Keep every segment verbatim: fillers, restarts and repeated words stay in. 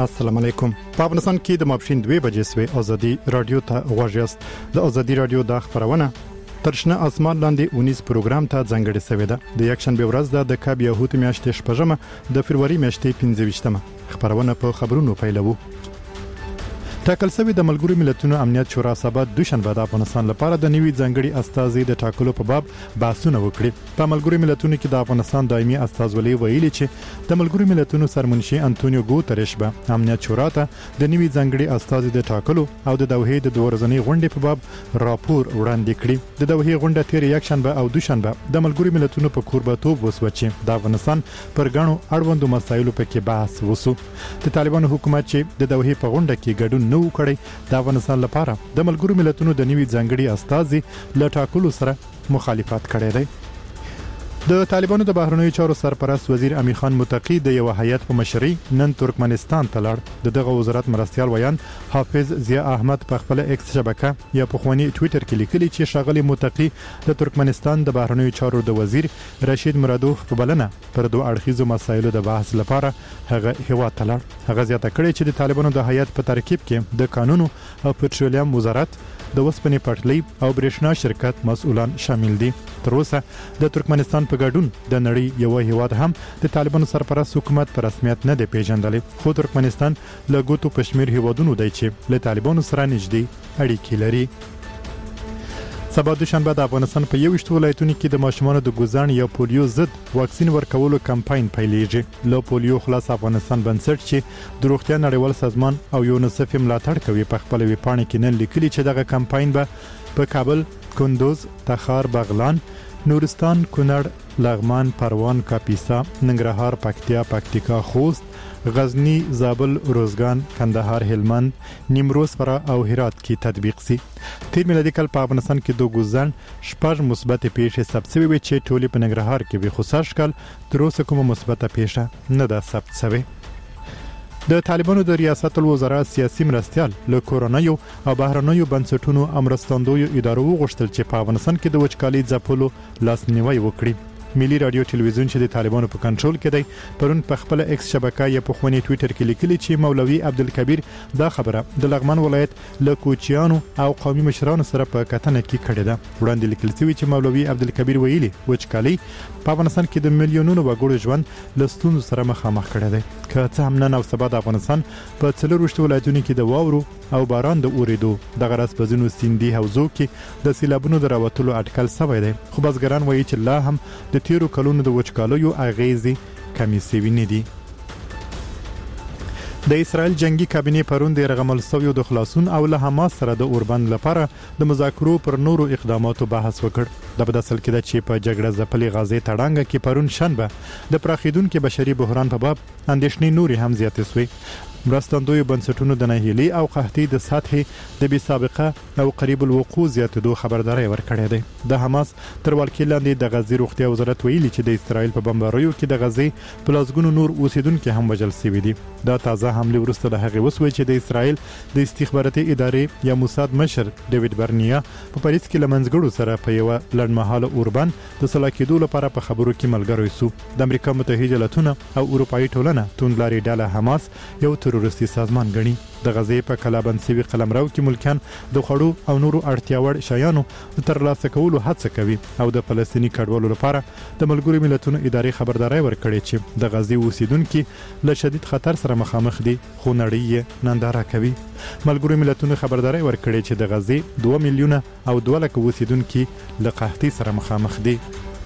السلام علیکم. په افغانستان کې د ماپښین دوه بجې سوي ازادي رادیو ته غوښیاست. د ازادي رادیو د خبرونه ترشنه اسمان لاندې اونیز پروګرام ته ځانګړی شوی ده. د یک شنبه ورځ د کاب یهود میاشتې شپږمه د فروری میاشتې پنځه ویشتمه خبرونه په خبرونو پیلوو. ټاکل شوی د ملګرو ملتونو امنیت شورا سبا دوشنبه د افغانستان لپاره د نوي ځانګړي استازي د ټاکلو په باب بحثونه وکړي. په ملګرو ملتونو کې د افغانستان دایمي استازولي ویلي چې د ملګرو ملتونو سرمنشي انټونیو ګوتریش به امنیت شورا ته د نوي ځانګړي استازي د ټاکلو او د دوحې د دوه ورځنۍ غونډې په باب راپور وړاندې کړي. د دوحې غونډه تیر یک شنبه او دوشنبه د ملګرو ملتونو په کوربه‌توب وسو چې د افغانستان پر غاڼو اړوندو مسایلو په کې بحث وسو. د طالبانو حکومت چې د دوحې په غونډه کې ګډون نو کړی د افغانستان لپاره د ملګرو ملتونو د نوي ځانګړي استازي ل ټاکلو سره مخالفت کړی دی. د طالبانو د بهرنیو چارو سرپرست وزیر امیر خان متقی د یو هیئت په مشرۍ نن ترکمنستان ته لاړ. د دغه وزارت مرستيال ویان حافظ ضیا احمد په خپل ایکس شبکه یا په خواني ټوئیټر کې لیکلي چې ښاغلي متقی د ترکمنستان د بهرنیو چارو د وزیر رشید مرادوف په بلنه پر دوه اړخیزو مسایلو د بحث لپاره هغه هیواد ته لاړ. هغه زیاته کړې چې د طالبانو د هیئت په ترکیب کې د قانون او پټرولیم وزارت د وسپنې پټلۍ او برېښنا شرکت مسؤلان شامل دي. تر اوسه د ترکمنستان په ګډون د نړۍ یو هیواد هم د طالبانو سرپرست حکومت په رسمیت نه دی پیژندلی، خو ترکمنستان له ګوتو په شمیر هیوادونو دی چې له طالبانو سره نږدې اړیکې لري. سبا دوشنبه د افغانستان په یوشت ولایتونو کې د ماشومانو د ګوزان یا پولیو ضد واکسین ورکولو کمپاین پیلېږي. له پولیو خلاص افغانستان بنسټ چې د روغتیا نړیوال سازمان او یونیسف ملاتړ کوي په خپل ویبپاڼه کې نن لیکلي چې دغه کمپاین به په کابل، کندوز، تخار، بغلان، نورستان، کونړ، لغمان، پروان، کاپیسا، ننګرهار، پکتیا، پکتیکا، خوست، غزنی، زابل، روزګان، کندهار، هلمند، نیمروز، فرا او هرات کې تطبیق سي. تیر میلادي کال په افغانستان کې د ګوزان شپږ مثبت پیښې ثبت شوې چې ټولې په ننګرهار کې وي، خو سږکال تر اوسه کومه مثبت پیښه نه ده ثبت شوې. د طالبانو د ریاست الوزرا سیاسي مرستيال له کورونایو او بهرنیو بنسټونو امرستندوی ادارو غوښتل چې په افغانستان کې د وچکالۍ ځپلو لاسنیوي وکړي. ملي رادیو ټلویزیون چې د طالبانو په کنټرول کې دی پرون په خپل ایکس شبکه یا په خوني ټوئیټر کې لیکلي چې مولوي عبدالکبیر دا خبره د لغمان ولایت له کوچیانو او قومي مشرانو سره په کتنه کې کړې ده. وړاندې لیکل شوی چې مولوي عبدالکبیر ویلي وچکالۍ په افغانستان کې د میلیونونو وګړو ژوند له ستونزو سره مخامخ کړی دی. که څه هم نن او سبا د افغانستان په څلور ولایتونو کې د واورو او باران د اورېدو دغه راز په ځینو سیندي حوزو کې د سیلابونو د راوتلو اټکل شوی دی، خو بزګران وایي چې لا هم د تیرو کلونو د وچکالیو اغیزې کمې شوې نه دي. د اسرائیل جنگي کابینې پرون د رغمل شویو د خلاصون او له حماس سره د اوربند لپاره د مذاکرو پر نورو اقداماتو بحث وکړ. د بداسل کې د چې په جګړه ځپلې غزې تړانګه کې پرون شنبه د پراخیدونکو بشري بحران په باب اندېښنې نوري هم زیاتې شوې. مرستندوی بنسټونو د ناهیلي او قحطۍ د سطحې د بي سابقه او قریب الوقوع زیاتېدو خبرداري ورکړې ده. د حماس تر ولکې لاندې د غزې روغتیا وزارت ویلي چې د اسرائیل په بمباریو کې د غزې په لاسګونو نور اوسیدونکو هم وژل شوي دي. دا تازه حمله وروسته د هغې وسوي چې د اسرائیل د استخباراتي ادارې یا موساد مشر ډیوډ برنیا په پاریس کې لمنځګړو سره په یو لړمحاله اوربند د صلاح کېدو لپاره په خبرو کې ملګری سو. د امریکا متحده ایالاتونه او اروپאי ټولنه توندلاري ډله حماس یو تروریستي سازمان غني. د غزې په کلابند سوي قلمرو کې ملکان د خړو او نورو اړتیاوړ شیانو د ترلاسه کولو هڅه کوي او د فلسطینی کډوالو لپاره د ملګرو ملتونو ادارې خبرداري ورکړې چې د غزې اوسیدونکو له شدید خطر سره مخامخ دي، خو نړۍ یې ننداره کوي. ملګرو ملتونو خبرداري ورکړې چې د غزې دوه میلیونه او دوه لک اوسیدونکو له قحطۍ سره مخامخ دي.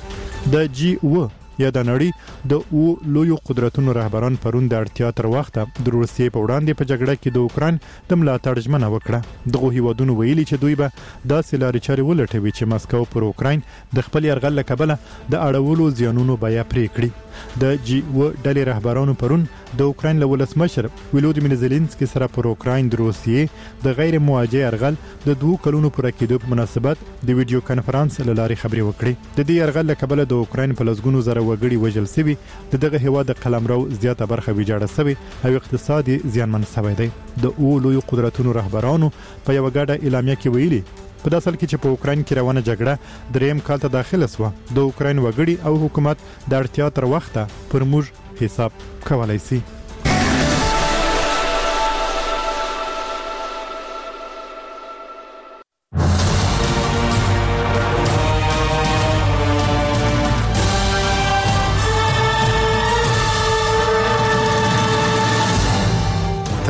د جی او یا د نړۍ د او لویو قدرتونو رهبران پرون د اړتیا تر وخته د روسیې په وړاندې په جګړه کې د اوکراین د ملاتړ ژمنه وکړه. دغه هیوادونو ویلي چې دوی به داسې لارې چارې ولټوي چې مسکو پر اوکراین د خپل یرغل له کبله د اړولو زیانونو بیه پرې کړي. د جی او ډلې رهبرانو پرون د اوکراین له ولسمشر ولودیمیر زيلنسکي سره پر اوکراین د روسیې د غیر مواجه یرغل د دوه کلونو پر کېدو په مناسبت د ویډیو کانفرنس له لارې خبرې وکړې. د دې یرغل له کبله د اوکراین په لسګونو زره وګړي وژل شوي، د دغه هیواد د قلمرو زیاته برخه ویجاړه شوې او اقتصادي زیانمن شوی دی. د او لوی قدرتونو رهبرانو په یو غاډه اعلامیه کې ویلي په داسل کې چې په اوکراین کې روانه جګړه دریم کال ته داخله شوه، د اوکراین وګړي او حکومت د اړتیا تر وخته پر موږ حساب کولای شي.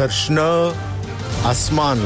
ترشنه اسمان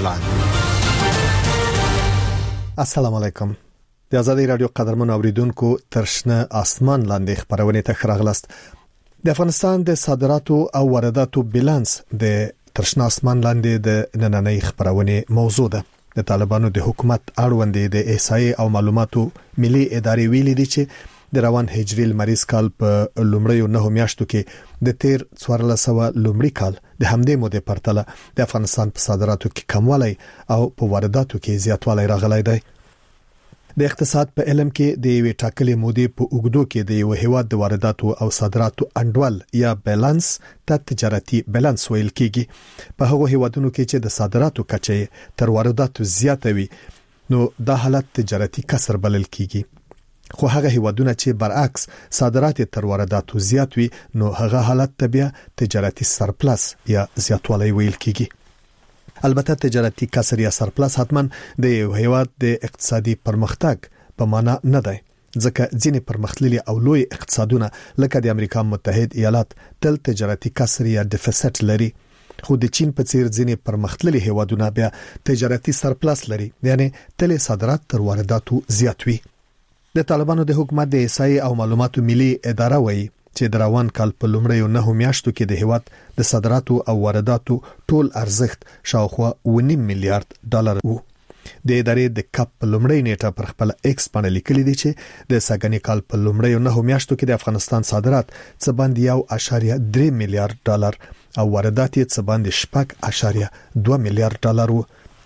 لاندې. السلام علیکم. د آزادۍ رادیو قدرمن اوریدونکو ترشنه اسمان لاندې خبرونه ته خراغلاست. د افغانستان د صادراتو او وارداتو بیلانس د ترشنه اسمان لاندې د نننۍ خبرونه موضوع ده. د طالبانو د حکومت اړوند د احصایې او معلوماتو ملي ادارې ویلي دي چې د روان هجري لمریز کال په لومړیو نه میاشتو کې د تیر څوارلس سوه لومړی کال د همدې مودې پرتله د افغانستان په صادراتو کې کموالی او په وارداتو کې زیاتوالی راغلی دی. د اقتصاد په علم کې د یوې ټاکلې مودې په اوږدو کې د یو هیواد د وارداتو او صادراتو انډول یا بیلانس ته تجارتي بیلانس ویل کېږي. په هغو هیوادونو کې چې د صادراتو کچه تر وارداتو زیاته وي نو دا حالت تجارتي کسر بلل کېږي. خو هغه هیوادونه چې برعکس صادرات تر وارداتو زیات وي نو هغه حالت ته بیا تجارتي سرپلس یا زیاتوالی ویل کېږي. البته تجارتي کسر یا سرپلس حتما د یو هیواد د اقتصادي پرمختګ په معنا نه دی، ځکه ځینې پرمختللي او لوی اقتصادونه لکه د امریکا متحد ایالات تل تجارتي کسر یا ډیفیسټ لري، خو د چین په څیر ځینې پرمختللي هیوادونه بیا تجارتي سرپلس لري، یعنی تل صادرات تر وارداتو زیات وي. د طالبانو د حکومت د احصایې او معلوماتو ملي اداره وایي چې د روان کال په لومړیو نه میاشتو کې د هیواد د صادراتو او وارداتو ټول ارزښت شاوخوا اوه نیم میلیارډ ډالر وو. د ادارې د کپ په لومړی نیټه پر خپل ایکس باندې لیکلي دي چې د ساګنې کال په لومړیو نه میاشتو کې د افغانستان صادرات څه باندې یو اشاریه درې میلیارډ ډالر او واردات یې څه باندې شپږ اشاریه دوه میلیارډ ډالر وو.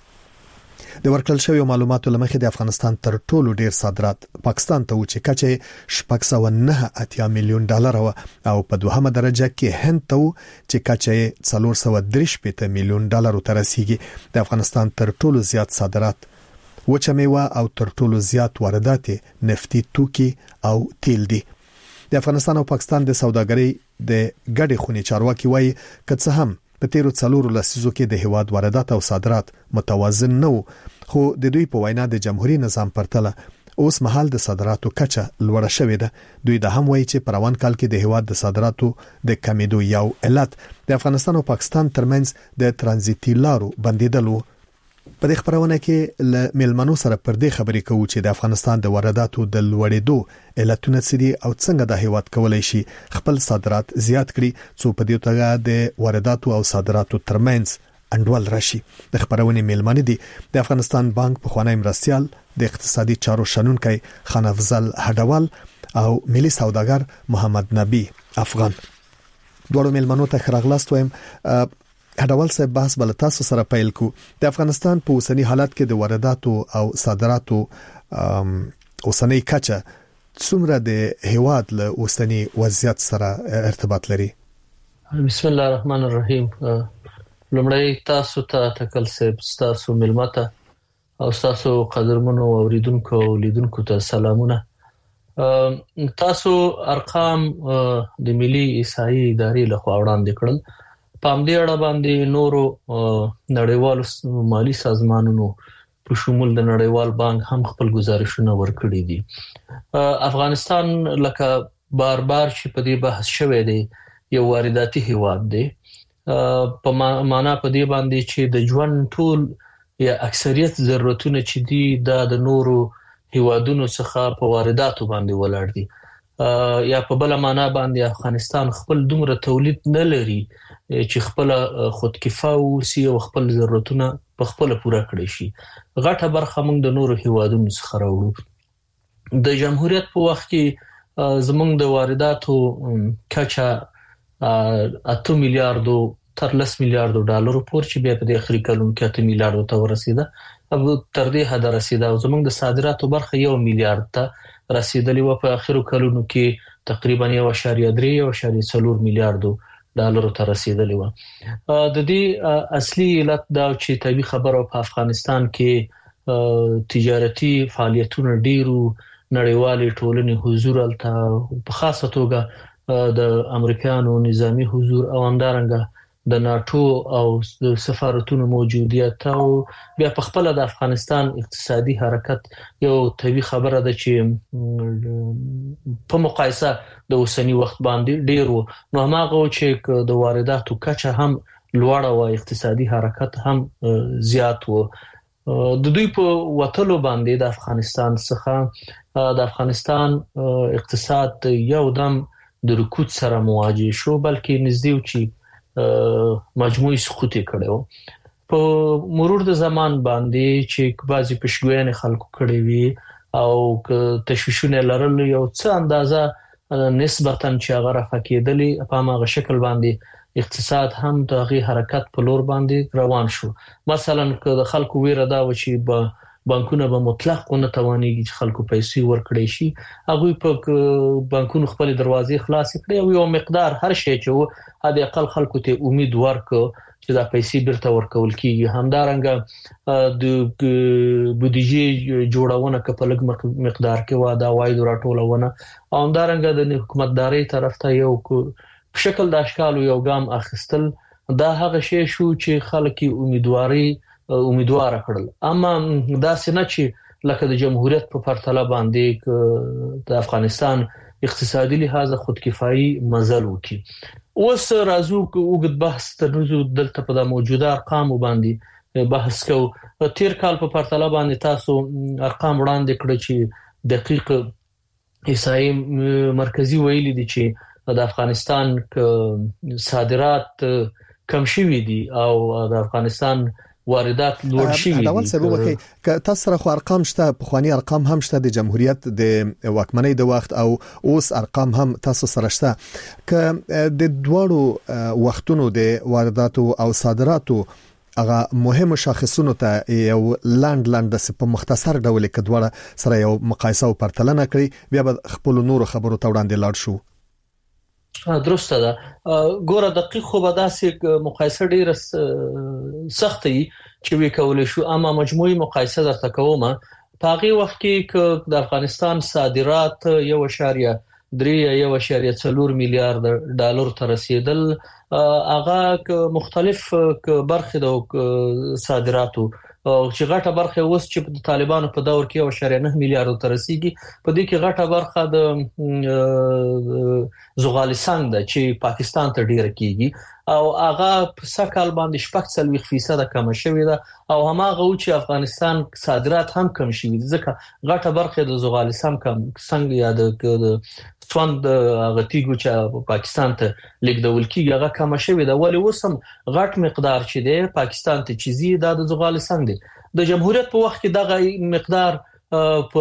د ورکړل شوی معلوماتو لمخې د افغانستان تر ټولو ډیر صادرات پاکستان ته و چې کچه شپږ سوه نه اتیا میلیون ډالر او په دوهمه درجه کې هند ته و چې کچه څلور سوه درې شپېته میلیون ډالر ته رسیدي. د افغانستان تر ټولو زیات صادرات وچه میوه او تر ټولو زیات واردات نفتي توکي او تیل دي. د افغانستان او پاکستان د سوداګرۍ د ګډې خونې چارواکي وایي که څه هم په تیرو څلورو لسیزو کې د هیواد واردات او صادرات متوازن نه وو، خو د دوی په وینا د جمهوریت نظام پرتله اوس مهال د صادراتو کچه لوړه شوې ده. دوی د هم وایي چې په روان کال کې د هیواد د صادراتو د کمیدو یو علت د افغانستان او پاکستان ترمنځ د ترانزیتي لارو بندیدل وو. په دې خبرونه کې ل ملمنو سره پر دې خبرې کوو چې د افغانستان د وارداتو د لوړېدو علتونه څه دي او څنګه د هیواد کولای شي خپل صادرات زیات کړي څو په دې توګه د وارداتو او صادراتو ترمنځ انډول راشي. د خبرونه ملمنې دي د افغانستان بانک په خوانی مرستيال د اقتصادي چارو شنونکي خان افضل هډوال او ملي سوداګر محمد نبی افغان. دوړو ملمنو ته خراغلاست وایم. هډوال صاحب بحث بل تاسو سره پیل کو. د افغانستان په اوسنی حالت کې د وارداتو او صادراتو اوسنی کچه څومره د هیواد له اوسنی وضعیت سره ارتباط لري؟ بسم الله الرحمن الرحیم. لومړی تاسو ته تکل صاحب تاسو ملمته او تاسو قدرمنو اوریدونکو او لیدونکو ته سلامونه. تاسو ارقام د ملي احصایې ادارې لخوا وړاندې کړل. په همدې اړه باندې نورو نړیوالو مالی سازمانونو په شمول د نړیوال بانک هم خپل گزارشونه ورکړي دي. افغانستان لکه بار بار چې په دې بحث شوی دی یو وارداتي هیواد دی، په معنا په دې باندې چې د ژوند ټول یا اکثریت ضرورتونه چې دي دا د نورو هیوادونو څخه په وارداتو باندې ولاړ دي، یا په بل معنا باندې افغانستان خپل دومره تولید نه لري چې خپل خودکفا اوسي او خپل ضرورتونه په خپل پوره کړی شي. غټه برخه موږ د نورو هیوادونو څخه راوړو. د جمهوریت په وخت کې زموږ د وارداتو کچه اته میلیارډو تر لس میلیارډو ډالر پورې چې بیا په اخري کلونو کې اته میلیارډو ته ورسیده، او تر دې حد رسیده او زموږ د صادراتو برخه یو میلیارډ ته رسیدلی و. په اخرو کلونو کې تقریبا یو اشاریه درې یو اشاریه څلور میلیارډو ډالر ته رسیدلی و. د دې اصلي علت دا چې طبي خبرو په افغانستان کې تجارتي فعالیتونه ډیرو، نړیوالې ټولنې حضور الته په خاصه توګه د امریکایانو نظامی حضور او همدارنګه د ناتو او سفارتونو موجودیت او بیا په خپل د افغانستان اقتصادي حرکت یو طبي خبره ده چې په مقایسه د اوسنی وخت باندې ډیرو نو هغه چې د وارداتو کچه هم لوړ او اقتصادي حرکت هم زیات و. د دوی په وټلو باندې د افغانستان څخه د افغانستان اقتصاد یو دم د رکود سره مواجه شو، بلکې نږدې و چې مجموعي سقوط کړو. په مرور د زمان باندې چې بعضی پېشګویانې خلکو کړې وي او تشویشونه لرل یو څه اندازه نسبتاً چې هغه رافع کېدلې په هغه شکل باندې اقتصاد هم د غي حرکت په لور باندې روان شو. مثلا که د خلکو ویره دا و چې به بانکونه به مطلق نه توانېږي چې خلکو پیسې ورکړي شي، هغه په بانکونو خپل دروازې خلاص کړې او یو مقدار هر شي چې و د اقل خلکو ته امید ورکړ چې دا پیسې بیرته ورکول کیږي. همدارنګه د بودیجې جوړونه په لږ مقدار کې و دا واید راټولونه او همدارنګه د حکومتداري طرف ته یو په شکل د اشکالو یو ګام اخیستل، دا هغه شی شو چې خلک امیدواري امیدوار کړل. اما دا څنګه چې لکه د جمهوریت په پرتله باندې د افغانستان اقتصادي لحاظ خودکفایي مزل وکي. اوس راځو وګد بحث ترنوزو دلته په د موجوده ارقام باندې بحث کو. تیر کال په پرتله باندې تاسو ارقام وړاندې کړل چې دقیق احصایي مرکزی ویلي دي چې د افغانستان صادرات کم شوي دي او د افغانستان واردات لوړ شوي دي. اول سره وکي ک تاسو سره خو ارقام شته، په خواني ارقام هم شته د جمهوریت د واکمنۍ د وخت او اوس ارقام هم تاسو سره شته. ک د دوړو وختونو د وارداتو او صادراتو هغه مهم شاخصونو ته یو لاند لاند په مختصر ډول کې دوړه سره یو مقایسه او پرتلنه کړی، بیا به خپل نور خبرو ته وړاندې لاړ شو. درسته ده. ګوره دقیق خو به داسې مقایسه ډیره سخت وي چې وی کولای شو، اما مجموعي مقایسه درته کوم. په هغه وخت کې د افغانستان صادرات یو اشاریه درې یو اشاریه څلور میلیارډ ډالر ته رسیدل. هغه مختلف برخې د صادراتو چې غټه برخه اوس چې د طالبانو په دور کې یو اشاریه نه میلیارډ ته رسیدي، په دې کې غټه برخه د زغالستان ده چې پاکستان ته ډیره کیږي او هغه په سکهال باندې شپږ څلوېښت فیصد کم شوی ده او هماغه چې افغانستان صادرات هم کم شوی دي ځکه غټه برخه د زغالستان کم څنګه یا د څوند هغه تیګو چې پاکستان ته لیکدول کیږي هغه کم شوی ده، ولی اوس هم غټ مقدار چې دی پاکستان ته چیزی د زغالستان دی. د جمهوریت په وخت کې دغه مقدار په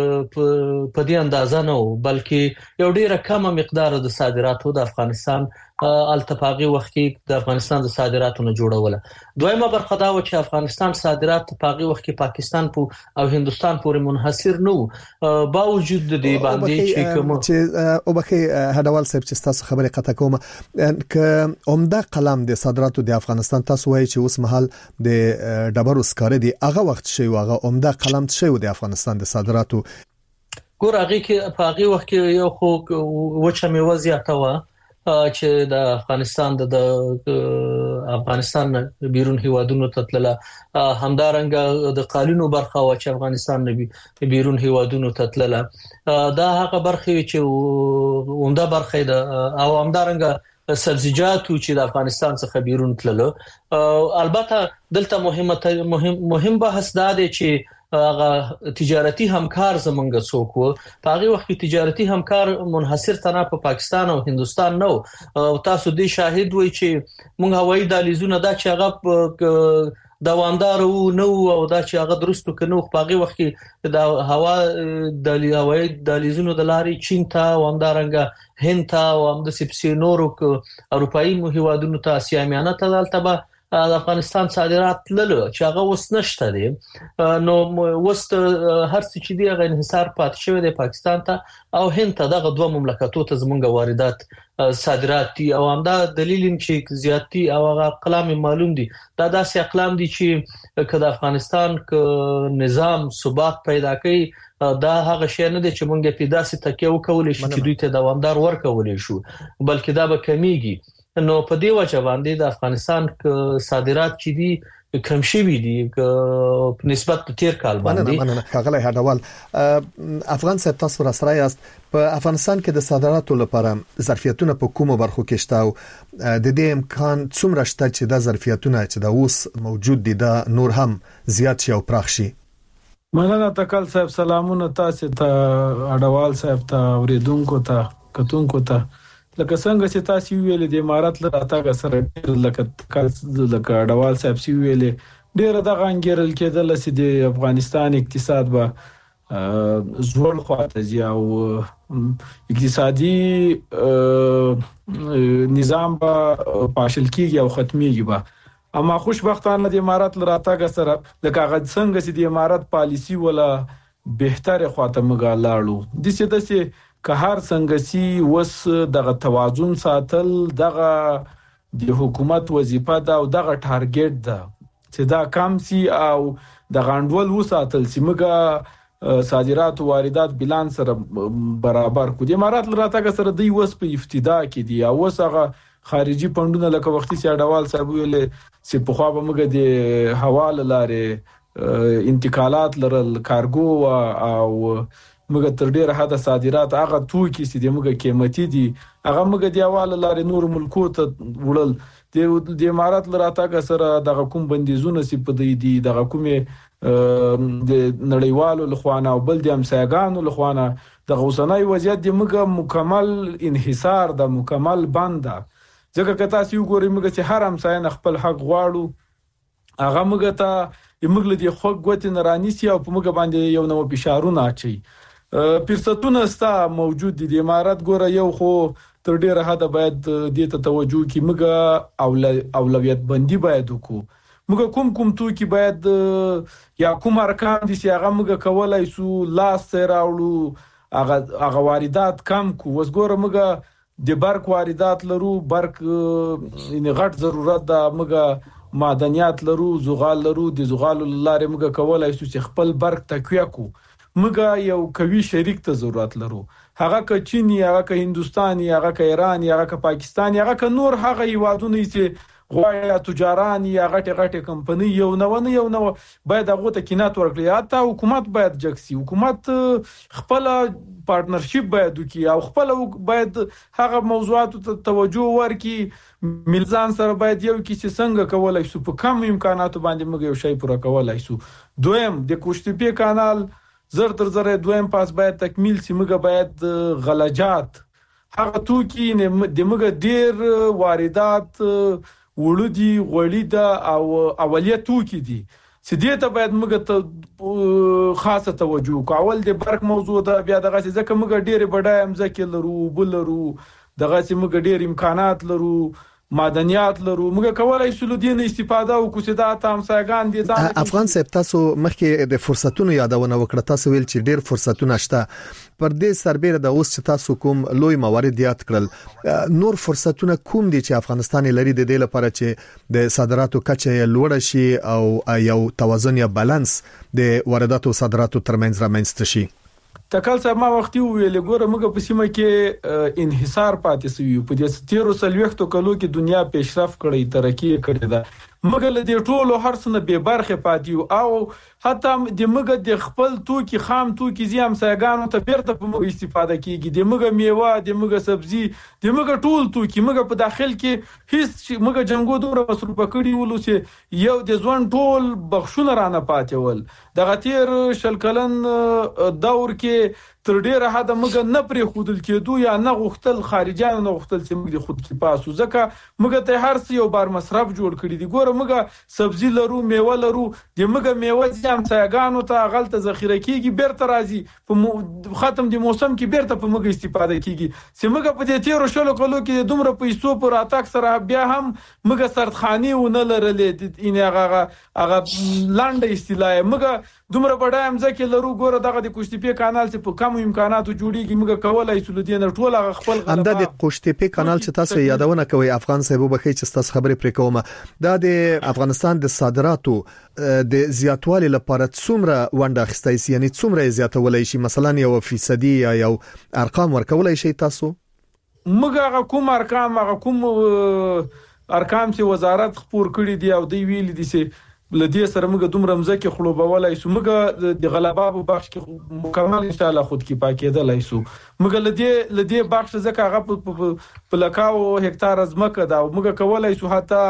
په دې اندازه نه بلکې یو ډیره کمه مقدار د صادراتو د افغانستان التفاقي وخت کې د افغانستان د صادراتو نه جوړوله. دویمه برخه دا و چې افغانستان صادرات په هغه وخت کې پاکستان په او هندستان پورې منحصر نه و، با وجود د دې باندې چې کوم چې او بخي هډوال صاحب چې تاسو خبره قطع کوم ک عمده قلم د صادراتو د افغانستان تاسو وایي چې اوس مهال د ډبرو سکاره دی، هغه وخت شي هغه عمده قلم شي د افغانستان د صادراتو. ګور هغه کې په هغه وخت کې یو خو وچه میوه زیاته و چې د افغانستان د افغانستان بیرون هیوادونو ته تلله، همدارنګه د قالینو برخه او چې افغانستان نه بیرون هیوادونو ته تلله، دا هغه برخه چې عمده برخه ده او همدارنګه سبزیجاتو چې د افغانستان څخه بیرون تلله. البته دلته مهمه مهم مهم بحث دا دی چې هغه تجارتي همکار زمونږ څوک وو. په هغه وخت کې تجارتي همکار منحصر تنه په پاکستان او هندستان نو. تاسو دې شاهد وای چې مونږ هوایي دهلیزونه دا چې هغه دوامدار وو نو او دا چې هغه درستو کنو په هغه وخت کې د هوا د هوایي دهلیزونو د لارې چین ته او همدارنګه هند ته او هم د سپسینورو اروپאי هیوادونو ته اسیامیانه ته دلته د افغانستان صادرات لله چې هغه اوس نشته دي. نو اوس هر څه چې دی هغه انحصار پات شوی دی پاکستان ته او هند ته. دغه دوه مملکتو ته زمونږ واردات صادرات دي او همدا دلیل چې زیاتی او هغه اقلام معلوم دي. دا داسې اقلام دي چې کله افغانستان ک نظام ثبات پیدا کوي دا هغه شی نه دي چې مونږ په داسې تکیه وکولې شو چې دوی ته دوامدار ورکولې شو، بلکې دا به کمیږي. نو په دې وجه باندې د افغانستان صادرات چې دي کم شوي دي په نسبت تیر کال باندې. مننه مننه ښاغلی هډوال. افغان صاحب تاسو را سره یاست. په افغانستان کې د صادراتو لپاره ظرفیتونه په کومو برخو کې شته او د دې امکان څومره شته چې د ظرفیتونه چې د اوس موجود دي د نور هم زیات شي او پراخ شي؟ مننه تکل صاحب، سلامونه تاسو ته، هډوال صاحب ته، اوریدونکو ته، کتونکو ته. لکه څنګه چې تاسو ویل د امارات له راتګ سره لکه تکل لکه هډوال صاحب سی ویل ډیر د غنګرل کېدل چې د افغانستان اقتصاد به زوړ خواته ځي او اقتصادي نظام به پاشل کیږي او ختميږي به. اما خوشبختانه د امارات له راتګ سره لکه هغه څنګه چې د امارات پالیسی ولا بهتره خواته مګا لاړو د څه دسه که هر څنګه سي وس دغه توازن ساتل دغه د حکومت وظیفه ده او دغه ټارګټ ده چې دا کم سي او د غانډول وساتل سي مګه صادرات او واردات بیلانس سره برابر کو. د امارات لراته سره دی وس په افتدا کې دی او وسغه خارجي پندونه لکه وختي سي اډوال صاحب ویل سي په خوا به مګه د حواله لارې انتقالات لرل کارګو او مګه تر ډیره حد صادرات هغه توکي چې د مګه قیمتي دي هغه مګه د حواله لارې نور ملکو ته وړل. د امارات لراته سره د کوم بندیزونه سي په دی دي د کومه د نړیوالو لخوانه او بل د امسایګانو لخوانه د غوسنۍ وضعیت د مګه مکمل انحصار د مکمل بند ده. ځکه که تاسو وګورئ مګه چې هر امسایان خپل حق غواړو هغه مګه ته مګل د خو غوت نرانی سي او په مګه باندې یو نو بشارونه اچي. فرصتونه ستا موجود دي. د امارات ګوره یو خو تر ډیره حد باید دې ته توجه کی مګه اولویت بندي باید وکړو. مګه کوم کوم توکي باید یا کوم ارکان دي چې هغه مګه کولای سو لاس راوړو هغه هغه واردات کم کو. وس ګوره مګه د برق واردات لرو، برق ان غټ ضرورت ده، مګه معدنیات لرو، زغال لرو، د زغال لارې مګه کولای سو چې خپل برق تقویه کو. مګه یو قوي شریک ته ضرورت لرو، هغه ک چین یا هغه ک هندستان یا هغه ک ایران یا هغه ک پاکستان یا هغه ک نور هغه یوادونه چې غواړي تجاران یا غټه غټه کمپنی یو نو نه یو نو باید هغه ته کینات ورکړي. حتی حکومت باید جکسي، حکومت خپل پارتنرشپ باید وکي او خپل باید هغه موضوعات ته توجه ورکړي. ملزان سره باید یو کی چې څنګه کولای شو په کم امکاناتو باندې موږ یو شی پوره کولای شو. دویم د کوشتپی کانال زر تر زر دویم پاس باید تکمیل سی. مګه باید غلجات هغه توکي د مګه ډیر واردات وړودي غوړی ده او اولیه توکي دي چې دې ته باید مګه ته خاصه توجه کو. اول د برق موضوع ده، بیا دغه ځکه مګه ډیر بډای امزکه لرو، بل لرو، دغه چې مګه ډیر امکانات لرو، معدنیات لرو، موږ کولای شو له دې استفاده وکړو چې دا تام ساګان دي. افغان صاحب تاسو مخکې د فرصتونو یادونه وکړه، تاسو ویل چې ډېر فرصتونه شته. پر دې سربېره د اوس چې تاسو کوم لوی موارد یاد کړل، نور فرصتونه کوم دي چې افغانستان لري د دې لپاره چې د صادراتو کچه لوړه شي او یو توازن یا بالانس د وارداتو او صادراتو ترمنځ رامنځته شي؟ تکل صاحب ما وختي ویل ګوره موږ په سیمه کې انحصار پاتې سوي په دې تیرو سلويختو کلو کې دنیا پیشرفت کړې، ترقی کړې ده. موږ له دې ټولو هرڅنه به برخه پاتې او حتی د موږ د خپل توکي خام توکي زیام ساګانو ته بیرته په موږ استفاده کیږي. د موږ میوه، د موږ سبزي، د موږ ټول توکي موږ په داخل کې هیڅ موږ جنگو دوره مصرف کړی ولو چې یو د ځوان ټول بخښونه رانه پاتې ول. دغه تیر شل کلن دور کې تر ډیره حد موږ نه پرې خودل کېدو یا نه غوښتل خارجيان نه غوښتل چې موږ د خود کې پاسو، ځکه موږ ته هر څه یو بار مصرف جوړ کړی دی. ګوره موږ سبزي لرو، میوه لرو، د موږ میوه ځم ساګانو ته غلطه ذخیره کیږي، بیرته راځي په ختم د موسم کې بیرته په موږ استفاده کیږي. چې موږ په دې تیر شلو کلو کې دومره پیسو پر اتاک سره بیا هم موږ سردخاني و نه لرلې. ان هغه هغه لاندې استلای موږ دومره بډایم ځکه لرو. ګوره دغه د کوشتپی کانال چې په کم امکاناتو جوړیږي، موږ کولای شو د دې نه ټول خپل غلبه همدا د کوشتپی کانال چې تاسو یادونه کوي افغان صاحب وبخښي چې تاسو خبرې پرې کوم، دا د افغانستان د صادراتو د زیاتوالي لپاره څومره ونډه اخیستای شي، یعنی څومره زیاتولای شي، مثلا یو فیصدي یا یو ارقام ورکولای شي تاسو؟ موږ هغه کوم ارقام هغه کوم ارقام چې وزارت خپور کړی دی او دی ویل دي چې لدی سره موږ دومره مزه خړوبولای سو موږ د غلبا په بخش کې مکمل ان شاء الله خود کې پاکېدلای سو موږ لدی لدی بخش زکه هغه په لکاو هکتار ازمکه دا موږ کولای سو حتی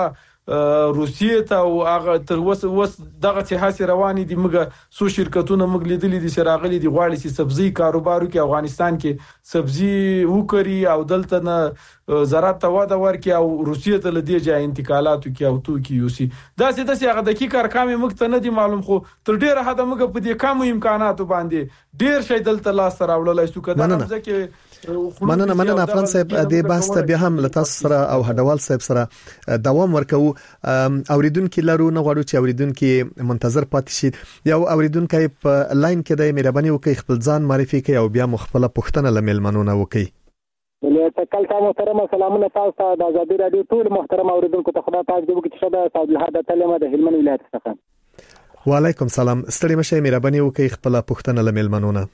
روسیې ته او هغه تر وس وس دغه سیاسي رواني دي موږ سو شرکتونه موږ لیدلې دي چې راغلي دي غواړي چې سبزی کاروبارو کې افغانستان کې سبزی وکړي او دلته نه زراعت ته وده ورکړي او روسیې ته لدی ځای انتقالاتو کې او تو کې یوسي دا چې د هغه دقیق ارقام موږ ته نه دي معلوم خو تر ډیره حد موږ په دې کم امکاناتو باندې ډیر شي دلته لاس راوړلای شو کده ځکه مننه مننه افغان صاحب د بحث ته بیا هم لته سره او هډوال صاحب سره دوام ورکو اوریدونکو لرو نه غواړو چې اوریدونکو منتظر پاتې شي یو اوریدونکو په لاین کې د مهرباني وکي خپل ځان معرفي کوي او بیا مخفله پښتنه لملمنونه وکي ولې تکل تاسو محترم سلامونه تاسو ته د آزادي رادیو ټول محترم اوریدونکو ته خدای پاک دې وکړي چې شاده صاحب الحاده تلمه د هلمند ولایت څخه وعلیکم سلام ستړي مشه مهرباني وکي خپل پښتنه لملمنونه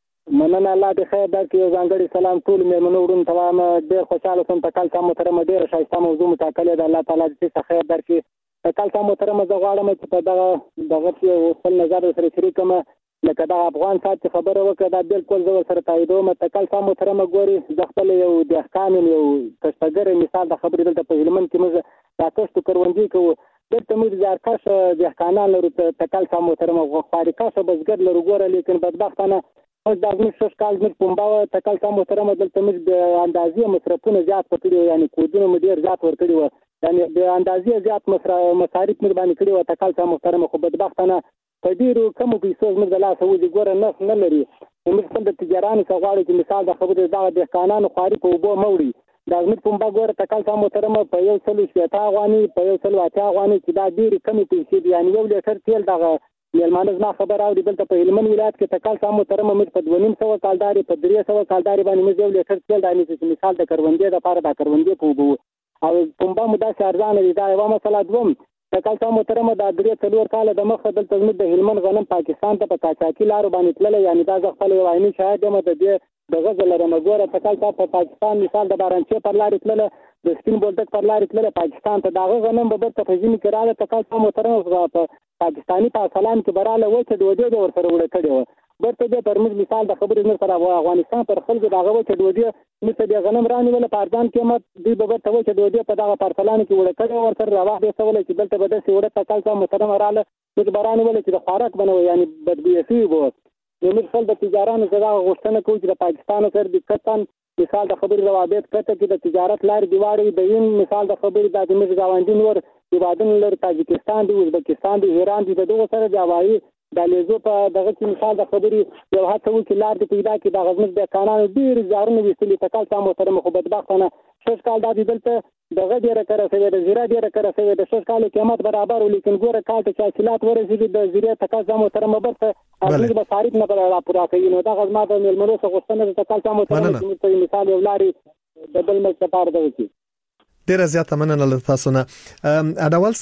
مننه الله دې خیر درکړي یو ځانګړي سلام ټول مېرمنو ورون ته ما ډېر خوشاله سوم تکل تاسو محترم ډېر شایسته موضوع متکل د الله تعالی دې خیر درکړي تکل تاسو محترم زه غواړم چې په دغه دغه خپل نظر سره شریک کړم لکه دا افغان سات خبره وکړه دا بالکل زه سره تاییدوم تکل تاسو محترم ګوري د خپل یو د احکام یو کشتګر مثال د خبرې دلته په هلمند کې موږ راکښتو کروندې کوو دلته موږ د ارکاش د احکامانو لرو تکل تاسو محترم غواړي کاشه بزګر لرو ګوره لیکن بدبختانه اوس د موږ شش کال موږ پومبا تکل تاسو محترم دلته موږ د اندازې مصرفونه زیات کړی یعنی کودونه مو ډیر زیات ورکړي و یعنی د اندازې زیات مصارف مې باندې کړی و تکل تاسو محترم خو بدبختانه په ډیرو کم پیسو موږ د لاسه وځي ګوره نه نه لري موږ خپل د تجارانو څخه غواړو چې مثال د خبرې دغه د قانون خواري په وبو موړي دا موږ پومبا ګوره تکل تاسو محترم په یو سل شپږ افغاني په یو سل واته افغاني چې دا ډیر کم پیسې دي یعنی یو لیټر تیل دغه مېلمانه زما خبر او دلته په هلمند ولایت کې تکل تاسو محترم موږ په دوه نیم سو کالداري په درې سو کالداري باندې موږ یو لیټر تیل دانی چې مثال د کروندې د لپاره د کروندې په وبو او پومبا مدا ارزانه دي دا یو مسله دوم تکل تاسو محترم د درې څلور کال د مخه دلته موږ د هلمند غنم پاکستان ته په کاچاکی لارو باندې تلل یعنی دا خپل یو عیني شاهد یم د دې د غزل رمګوره تکل تاسو په پاکستان مثال د بارانچې پر لارې تلل د سپین بولدک پر لارې تلل پاکستان ته دا غنم به په فزینی کې راځي تکل تاسو محترم په پاکستانی په سلام کې براله و چې دوی د ور سره وړ کړي و برته د پرمز مثال د خبرې نور سره افغانستان پر خلکو دغه و چې دوی مثل د غنم رانی ول په ارزان قیمت دی به ته و چې دوی په دغه پرسلان کې وړ کړي ور سره راوخ به سوال چې دلته به د سیوړه تکل تاسو محترم رااله چې برانی ول چې د خوراک بنوي یعنی بدبیسي وو نو موږ خپل د تجارانو سره غوښتنه کوو چې د پاکستان سره د کتن مثال د خبرې روابط کته کې د تجارت لار دیواري د یین مثال د خبرې د موږ گاونډي نور دیوادن لر تاجکستان دی ازبکستان دی ایران دی دغه سره د هوایي د لیزو په دغه کې مثال د خبرې یو هڅه وکړي لار د پیدا کې د غزنه د قانون ډیر ځارونه وستلي تکل تاسو محترم خو بدبختانه شش کال د دلته دغه ډیره کړه سوي د زیره ډیره کړه سوي د شش کال قیمت برابر ولیکن ګوره کال ته چې حاصلات ورسېږي د زیره تکل تاسو محترم برته هغه به صارف نه بل راپور کوي نو دا غزما د ملمنو څخه غوښتنه د تکل تاسو محترم مثال یو لاري د بل ملک لپاره دی ډیر زیاته مننه تاسو نه اډوال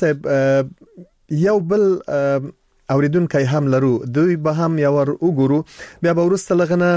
صاحب یو بل اوریدونکو هم لرو دوی به هم یو ور وګورو بیا به ورسته لغنه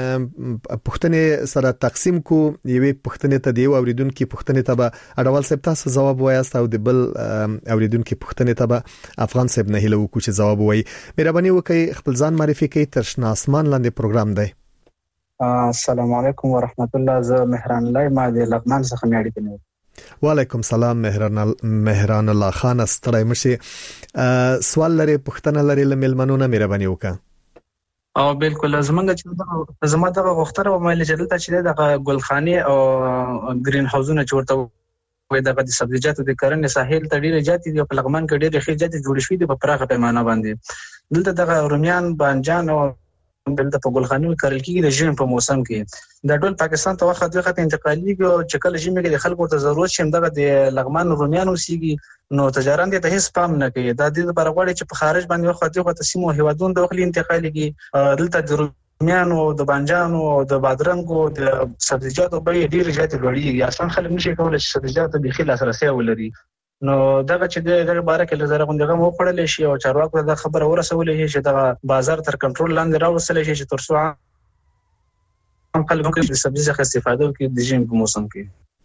پښتنې سره تقسیم کو یوې پښتنې ته دی اوریدونکو پښتنې ته به اډوال صاحب تاسو جواب وایاست او د بل اوریدونکو پښتنې ته به افغان صاحب نه هلو کو چې جواب وایي مهرباني وکړئ خپل ځان معرفي کړئ ترشنا اسمان لاندې پروګرام دی السلام علیکم ورحمت الله زه مهران الله ما د لغمان څخه میاړی کنه وعلیکم سلام مهران مهران الله خان ستړی مشه سوال لري پښتنه لري لملمنو نه مهرباني وکړه او بالکل زمونږ چې زما دغه غوښتنه و مې لجلته چې دغه ګلخانه او گرین هاوسونه چورته وې دغه د سبزیجاتو د کرنې ساحل ته ډیره جاتې دی په لغمان کې ډیره خې جاتې جوړ شوې دي په پراخه پیمانه باندې دلته دغه رومیان بانجان او دلته په ګلخانو کرل کېږي د ژمي په موسم کې د ټول پاکستان ته وخت وخت انتقالي او چکل ژمي کې د خلکو ته ضرورت شم دغه د لغمان رومیان وسیږي نو تجاران دې ته هیڅ پام نه کوي دا د لپاره غواړي چې په خارج باندې وخت وخت سیمو هیوادونو د خپل انتقالي کې دلته د رومیانو د بانجانو او د بادرنګو د سبزیجاتو به ډیر زیات لوړیږي اصلا خلک نشي کولای چې سبزیجات به خلاص راسي ولري نو دغه چې دغه باره کې لزر غونډه مو خړل شي او چارواکو دا خبره ورسول شي چې دغه بازار تر کنټرول لاندې راوصل شي چې تر څو هم خلکو کې د سبزی څخه استفاده وکړي د ژمي په موسم کې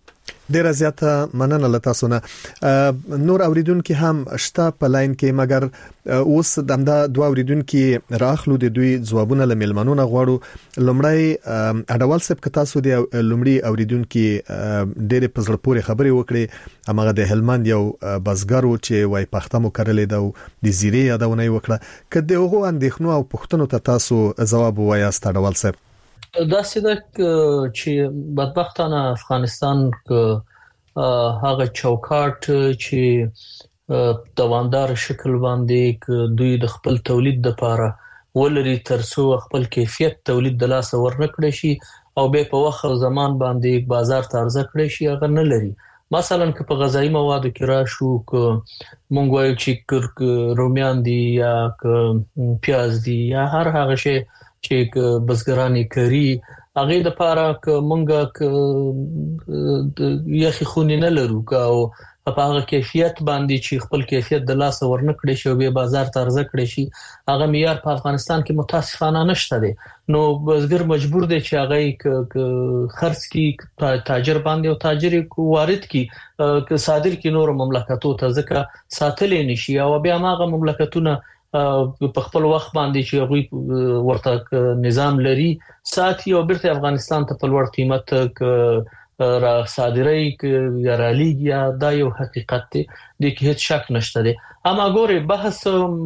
ډیره زیاته مننه لته سونه. نور اوریدونکو هم شته په لاین کې، مګر اوس دمدا دوه اوریدونکو راخلو د دوی ځوابونه لملمنونه غواړو. لومړی اډوال صاحب کتا سو دی لومړی اوریدونکو ډیره پزړ پورې خبرې وکړي، هغه د هلمند یو بزګرو چې وای پښتمو کړلې د د زیری یادونه وکړه. کله هغه اندېښنو او پښتنو ته تاسو جواب وایاست اډوال صاحب؟ دا سیده چې بدبختانه افغانستان هغه چوکاټ چې دوامدار شکل باندې دوی د خپل تولید لپاره ولري ترڅو خپل کیفیت تولید د لاس ورنکړي شي او به په وخت زمان باندې بازار ته عرضه کړي شي، هغه نه لري. مثلا که په غذایی موادو کې راشو، که مونږ وایو چې رومیان دي یا که پیاز دي یا هر هغه شی چې بزګرانی کوي، هغه د پاره ک مونږه ک یخي خونی نه لرو او په هغه کیفیت باندې چې خپل کیفیت د لاس ورنکړي شي او به بازار ته عرضه کړي شي، هغه معیار په افغانستان کې متاسفانه نشته دی. نو بزګر مجبور دی چې هغه خرڅ کی تاجر باندې او تاجر وارد کی ک صادر کی نور مملکتو ته ځکه ساتلې نشي او بیا هغه مملکتونه په خپل وخت باندې چې هغه ورته نظام لري ساتي او بیرته افغانستان ته په لوړ قیمت ک را صادري ک یا رالیږي، دا یو حقیقت دی د کې هیڅ شک نشته دی. اما ګوره بحث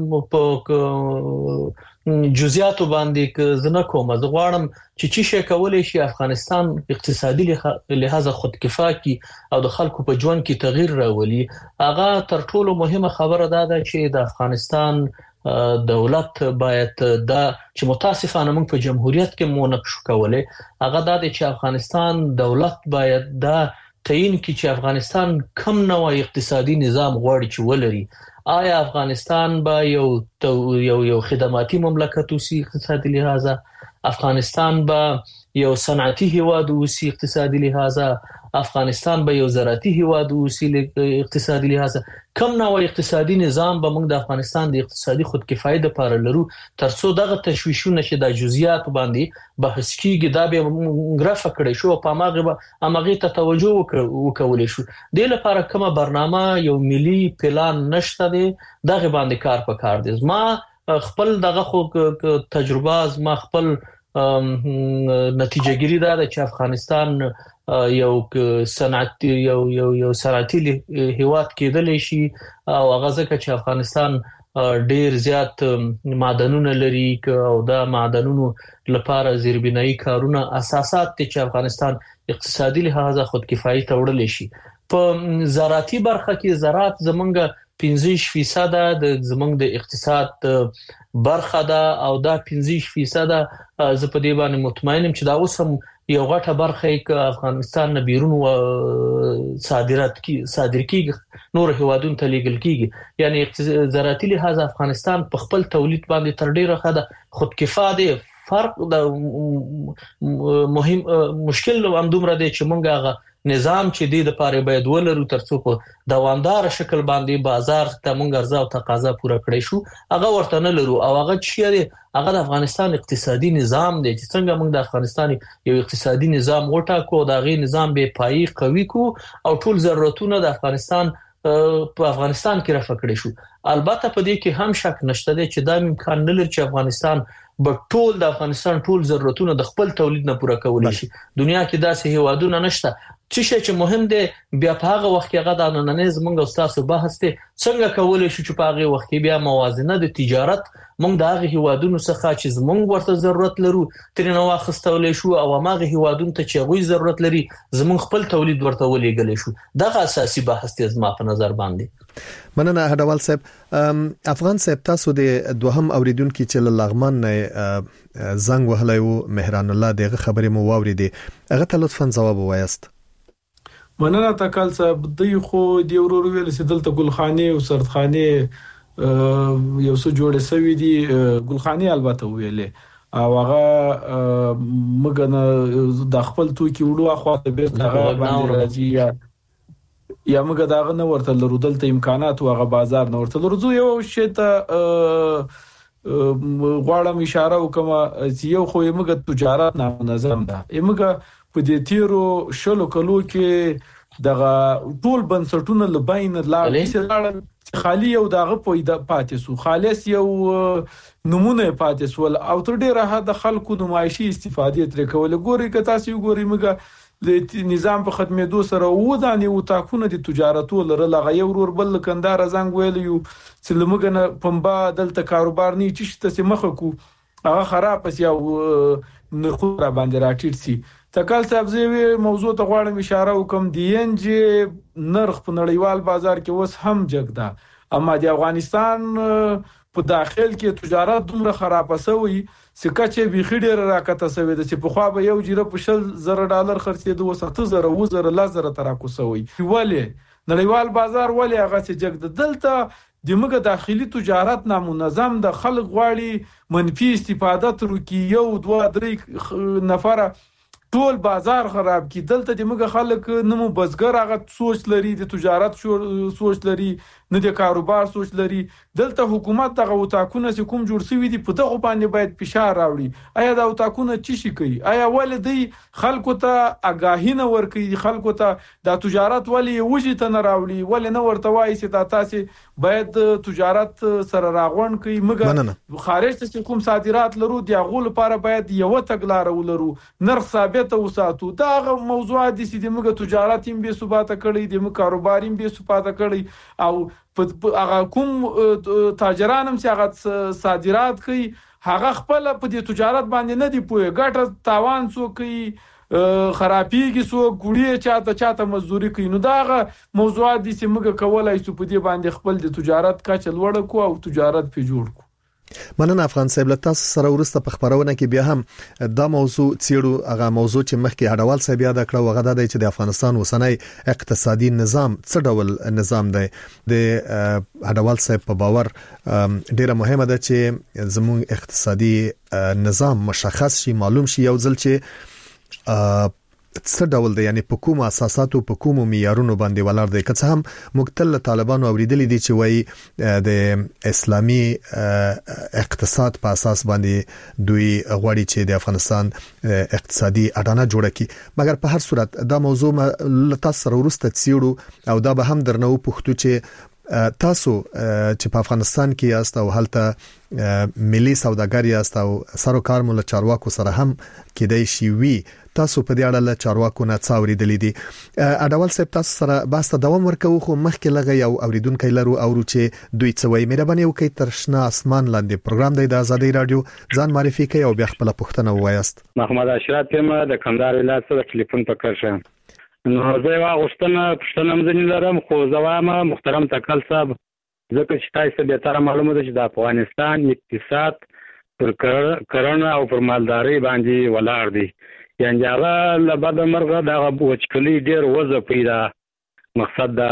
په جزئیات باندې ک زنه کوم، زه غواړم چې چې شي کولای شي افغانستان اقتصادي لحاظ خودکفا کی او د خلکو په ژوند کې تغییر راولي. هغه تر ټولو مهمه خبره ده چې د افغانستان دولت باید دا چې متاسفانه موږ په جمهوریت کې مونږ شو کولای، هغه دا چې افغانستان دولت باید دا تعین کی چې افغانستان کم نوع اقتصادي نظام غواړي چې ولري. آیا افغانستان با یو یو یو خدماتي مملکت اوسي اقتصادي لحاظه، افغانستان با یو صنعتي هیواد اوسي اقتصادي لحاظه، افغانستان به یو زراعتي هیواد اوسي اقتصادي لحاظه، کم نوع اقتصادي نظام به موږ د افغانستان د اقتصادي خودکفایي لپاره لرو ترڅو دغه تشویشونه چې د جزئیات باندې بحث کیږي دا به موږ رافع کړی شو په ماغه به امغه ته توجه وکولې شو. د لپاره کومه برنامه یو ملي پلان نشته دی، دغه باندې کار پکار دی. ما خپل دغه خو تجربه از ما خپل نتیجه ګیری دا چې افغانستان یو صنعتي یو یو یو صنعتي هیواد کېدلی شي او هغه ځکه چې افغانستان ډیر زیات معدنونه لري او دا معدنونو لپاره زیربنایی کارونه اساسات چې افغانستان اقتصادي لحاظه خودکفایي ته وړل شي. په زراعتي برخه کې زراعت زمونږ پنځه فیصد د زمونږ د اقتصاد برخه ده او دا پنځه فیصد زه په دې باندې مطمئنم چې دا اوس هم یو غټه برخه کې افغانستان نه بیرون و صادرات کی صادر کیږي، نور هیوادونو ته لیږل کیږي. یعنی زراعتي لحاظ افغانستان په خپل تولید باندې تر ډیره خده خودکفا دی. فرق د مهم مشکل هم دومره دی چې مونږ هغه نظام چې د لپاره باید ولرو ترڅو په دوامدار شکل باندې بازار ته مونږ عرضه او تقاضا پوره کړی شو، هغه ورته نه لرو او هغه چې هغه د افغانستان اقتصادي نظام دی چې څنګه موږ د افغانستان یو اقتصادي نظام وټاکو، دا غي نظام به پایي قوي کو او ټول ضرورتونه د افغانستان په افغانستان کې رافع کړی شو. البته په دې کې هم شک نشته دی چې دا امکان نه لري چې افغانستان به ټول د افغانستان ټول ضرورتونه د خپل تولید نه پوره کولی شي. دنیا کې داسې هیوادونه نشته. چې چې مهم دی بیا په هغه وخت کې هغه د نننیز موږ او تاسو بحث ته څنګه کولای شو چې په هغه وخت کې بیا موازنه د تجارت موږ د هغه هیوادونو څخه چې زموږ ورته ضرورت لرو ترنه واخستولې شو او هغه هیوادونو ته چې غوي ضرورت لري زموږ خپل تولید ورته ولېګل شو. دغه اساسي بحث ته زما په نظر باندې. مننه هډوال صاحب. افغان صاحب تاسو د دوهم اوریدونکو چې لغمان نه زنګ وهلای وو مهران الله دغه خبرې مو واوریدې، هغه ته لطفا جواب وایست. مننه تکل صاحب. دوی خو د ورور ویل چې دلته ګلخانه او سردخانه یو څه جوړې سوي دي، ګلخانه البته ویلې او هغه مګنه د خپل توکي وړو اخواته بیرته هغه باندې راځي یا یا موږ داغه نه ورته لرو، دلته امکانات او هغه بازار نه ورته لرو. یو شی ته غواړم اشاره وکم چې یو خو موږ تجارت نامنظم ده. موږ په دې تیرو شلو کلو کې دغه ټول بنسټونه لباین لاړ خالی یو دغه پویده پاتې سو خالص یو نمونه پاتې سو او تر ډیره حد خلکو نمایشي استفاده ترې کول ګوري که تاسو ګوري مګه د نظام په ختمېدو سره و دانې او تاکونه د تجارتو لره لغه یو ور بل کندار زنګ ویل یو چې لمګنه پمبا دلته کاروبار نه چشته سي مخ کو هغه خراب پس یو نرخ را باندې راټیټ سي تکل صاحب زوی موضوع ته غواړم اشاره وکم دی ان جی نرخ په نړیوال بازار کې وس هم جګدا اما د افغانستان په داخل کې تجارت دومره خراب شوی چې کچې بيخي ډیر راکته شوی د چې په خوا به یو جیره په شل زره ډالر خرڅېدو وسته زره و زره لزره تراکو شوی ولی نړیوال بازار ولی هغه چې جګد دلته دمګه داخلي تجارت نامنظم د خلک غواړي منفي استفاده تر کې یو دوه درې نفره ټول بازار خراب کی دلته د موږ خلک نمو بزګر هغه سوچ لري د تجارت سوچ لري نه د کاروبار سوچ لري دلته حکومت دغه وتاکونه چې کوم جوړ شوی دي په دغه باندې باید فشار راوړي آیا دا وتاکونه چی شي کوي آیا ولدي خلکو ته آگاهی نه ورکړي خلکو ته د تجارت ولی وجه ته نه راوړي ول نه ورته وایي چې دا تاسو باید تجارت سره راغون کوي مګر خارج ته کوم صادرات لرو دی غول لپاره باید یو تګلار ولرو نرخ ثابت وساتو دا موضوعات دي چې موږ تجارت هم به ثبات کړي دي موږ کاروبار هم به ثبات کړي او هغه کوم تاجران هم چې هغه صادرات کوي هغه خپل په دې تجارت باندې نه دی پوهه ګټه تاوان څو کوي خرابېږي څو ګوړې چاته چاته مزدوري کوي نو داغه موضوعات دي چې موږ کولای شو په دې باندې خپل د تجارت کچه لوړ کو او تجارت په جوړ کو مننه افغان صاحب له تاسو سره ورسته په خبرونه کې بیا هم دا موضوع چیرو هغه موضوع چې مخکې هډوال صاحب یاد کړو هغه د چې د افغانستان وسنۍ اقتصادي نظام څه ډول نظام دی د هډوال صاحب په باور ډیره مهمه ده چې زموږ اقتصادي نظام مشخص شي معلوم شي یو ځل چې څه ډول دی یعنی په کوم اساساتو په کوم معیارونو باندې ولاړ دی که څه هم مختل طالبانو اوریدلې دي چې وایي د اسلامي اقتصاد په اساس باندې دوی غواړي چې د افغانستان اقتصادي اډانه جوړه کړي مګر په هر صورت دا موضوع تاسو سره ورسته څیړو او دا به هم درنو پوښتو چې تاسو چې په افغانستان کې یاست او هلته ملي سوداګر یاست او سروکار مول چارواکو سره هم کېدای شي وي تاسو په دې اړه له چارواکو نه څاوري دلی دي اډوال صاحب تاسو سره باسته دوام ورکوي خو مخکې لغه یو اوریدونکو لرو او چې دوی څه وایي مهرباني وکړئ تر شنه اسمان لاندې پروګرام دی د ازادي رادیو ځان معرفي کوي او بیا خپل پوښتنه ووایاست محمد اشرف یم د کندهار ولایت څخه ټلیفون پکړ شه نو زه واغښتنه پښتنه مزنی لرم خو زوامه محترم تکل صاحب ځکه چې تاسو به تر معلومه ده چې د افغانستان اقتصاد پر کرنه او پر مالداري باندې ولاړ دی یعنی هغه لبد مرغه د وچکلی ډیر وځ پیدا مقصد د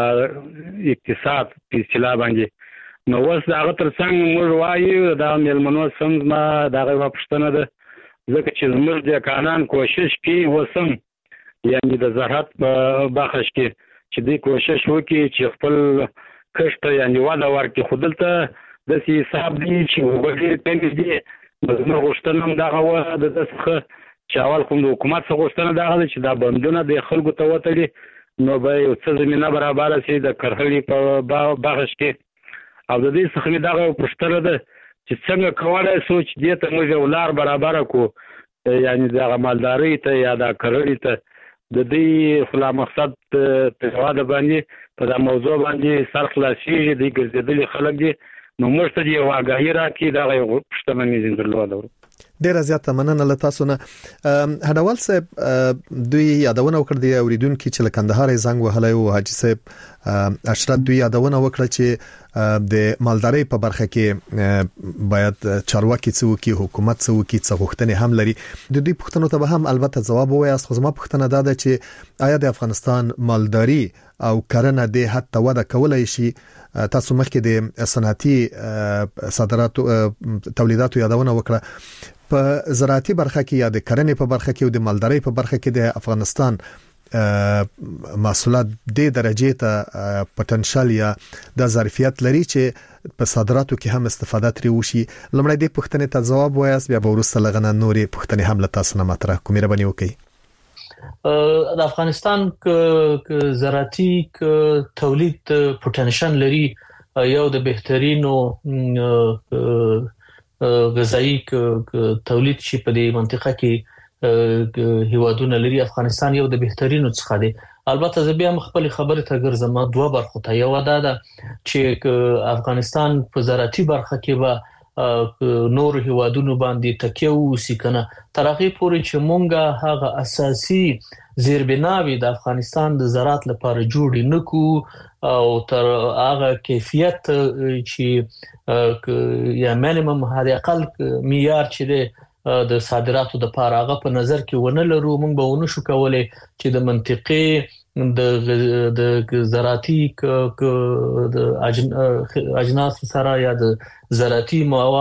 اقتصاد په اصطلاح باندې نو وس دا تر څنګه موږ وایو دا ملمنو سم ما دغه پښتنه ده ځکه چې موږ د قانون کوشش کوي وسم یعنی د زراعت په بخش کې چې دې کوشش وکړي چې خپل کښت یعنی واده ورکړي خودلته د سی حساب دی چې وګړي پېږي دي موږ غوښتنه دا غوړه د دغه چاول کوم د حکومت څخه غوښتنه دا غواړي چې دا بندونه د خلکو ته وتړي نو به یو څه زمينه برابر شي د کرهلي په بخش کې او د دې څخه می دا پښتنه ده چې څنګه کوله سوچ دې ته موږ ولار برابر کو یعنی د مالداري ته یا د کرهلي ته د دې خلا مقصد په واده باندې په دا موضوع باندې سر خلاصي دي ګرځېدلي خلک دي نو موږ ته یو واګهی راکې دا یو پښتنه نه زندرلو ډیره زیاته مننه له تاسو نه هډوال صاحب دوی یادونه وکړه د اوریدونکو چې لکندهار زنګ وهلای او حاجی صاحب اشرت دوی یادونه وکړه چې د مالداري په برخه کې باید چارواکي څوکي حکومت څوکي څه غوښتنې هم لري د دې پوښتنو ته به هم البته جواب وایاست خو زما پوښتنه دا ده چې آیا د افغانستان مالداري او کرنه د حتی وده کولای شي تاسو مخکې د صنعتي صادراتو تولیداتو یادونه وکړه په زراعتي برخه کې یا د کرنې په برخه کې او د مالدارۍ په برخه کې د افغانستان محصولات د درجه ته پټنشل یا د ظرفیت لري چې په صادراتو کې هم استفاده ترې وشي لمړی د پوښتنې ته جواب وایاست بیا به ورسره لغنه نورې پوښتنې هم له تاسو نه مطرح کوم مهرباني وکړئ د افغانستان ک زراعتي ک تولید پوتنشل لري یو د بهترینو غذایی تولید شي په دې منطقه کې هیوادونه لري. افغانستان یو د بهترینو څخه دی. البته زه بیا خپل خبره ته ګرځم دوه برخو ته. یو دا ده چې افغانستان په زراعتي برخه کې به نور هیوادونو باندې تکیه وسی کنه تر هغه پورې چې مونږه هغه اساسي زیربناوي د افغانستان د زراعت لپاره جوړ نه کو او تر هغه کیفیت چې یا مینیمم هغه اقل معیار چې د صادراتو د لپاره هغه په نظر کې ونه لرو. مونږ به ونه شو کولای چې د منطقي د د زراعتي د اجناس سره یا د زراعتي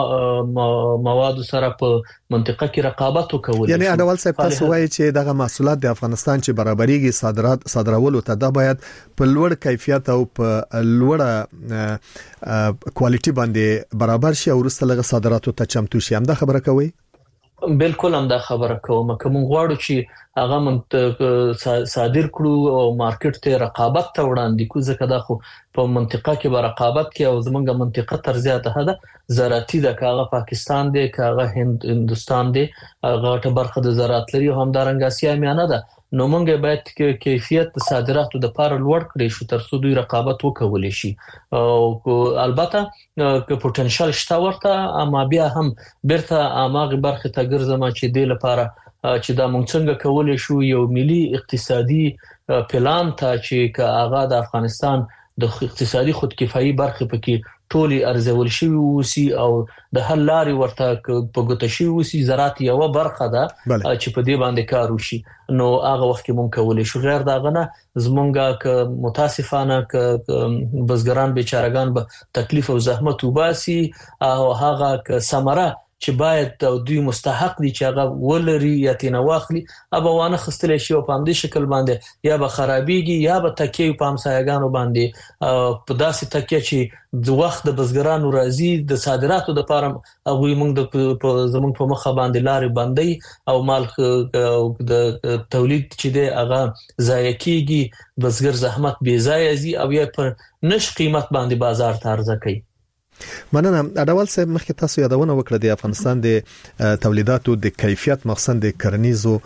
مواد سره په منطقه کې رقابت وکول. یعنی اډوال صاحب تاسو وایي چې دغه محصولات د افغانستان چې برابرېږي صادرات صادرولو ته دا باید په لوړ کیفیت او په لوړه کوالټي باندې برابر شي او وروسته لږه صادراتو ته چمتو شي. هم دا خبره کوي؟ بالکل هم دا خبره کوم. کوم غواړو چې هغه منطقه صادر کړو او مارکیټ ته رقابت ته وړاندې کو ځکه دا خو په منطقه کې به رقابت کې او زمونږه منطقه تر زیاته ده زراعتي د کاغه پاکستان دی کاغه هند هندستان دی هغه ته برخه د زراعت لري هم د رنګ اسیا میانه ده. نو مونږ باید کیفیت صادراتو د لپاره لوړ کړی شو تر څو دوی رقابت وکولي شي او البته که پوتنشل شته ورته اما بیا هم برته اماغه برخه ته ګرځم چې د لپاره چې دا مونږ څنګه کولای شو یو ملي اقتصادي پلان ته چې هغه د افغانستان د اقتصادي خودکفایي برخه پکې ټولي ارزول شي وسی او د حل لارې ورته په ګوته شي وسی زراعت یو برخه ده چې په دې باندې کار وشي. نو هغه وخت کې مونږ کولای شو غیر داغه نه زمونږه ک متاسفانه ک بزګران بیچارهګان به تکلیف او زحمت وباسي او هغه ک ثمره چې باید دوی مستحق دي چې هغه ولري یا تینه واخلي ابا وانه خستل شي او په همدې شکل باندې یا به خرابيږي یا به تکیه په همسایګانو باندې په داسې تکیه چې د وخت د بزګرانو راځي د صادراتو د لپاره هغه موږ د زمونږ په مخه باندې لارې باندې او مال د تولید چې د هغه ضایع کیږي بزګر زحمت بې ځای زی او یا پر نش قیمت باندې بازار ته عرضه کوي. مننه. اډوال صاحب مخکې تاسو یادونه وکړه د افغانستان د تولیداتو د کیفیت مخصوصا د کرنیزو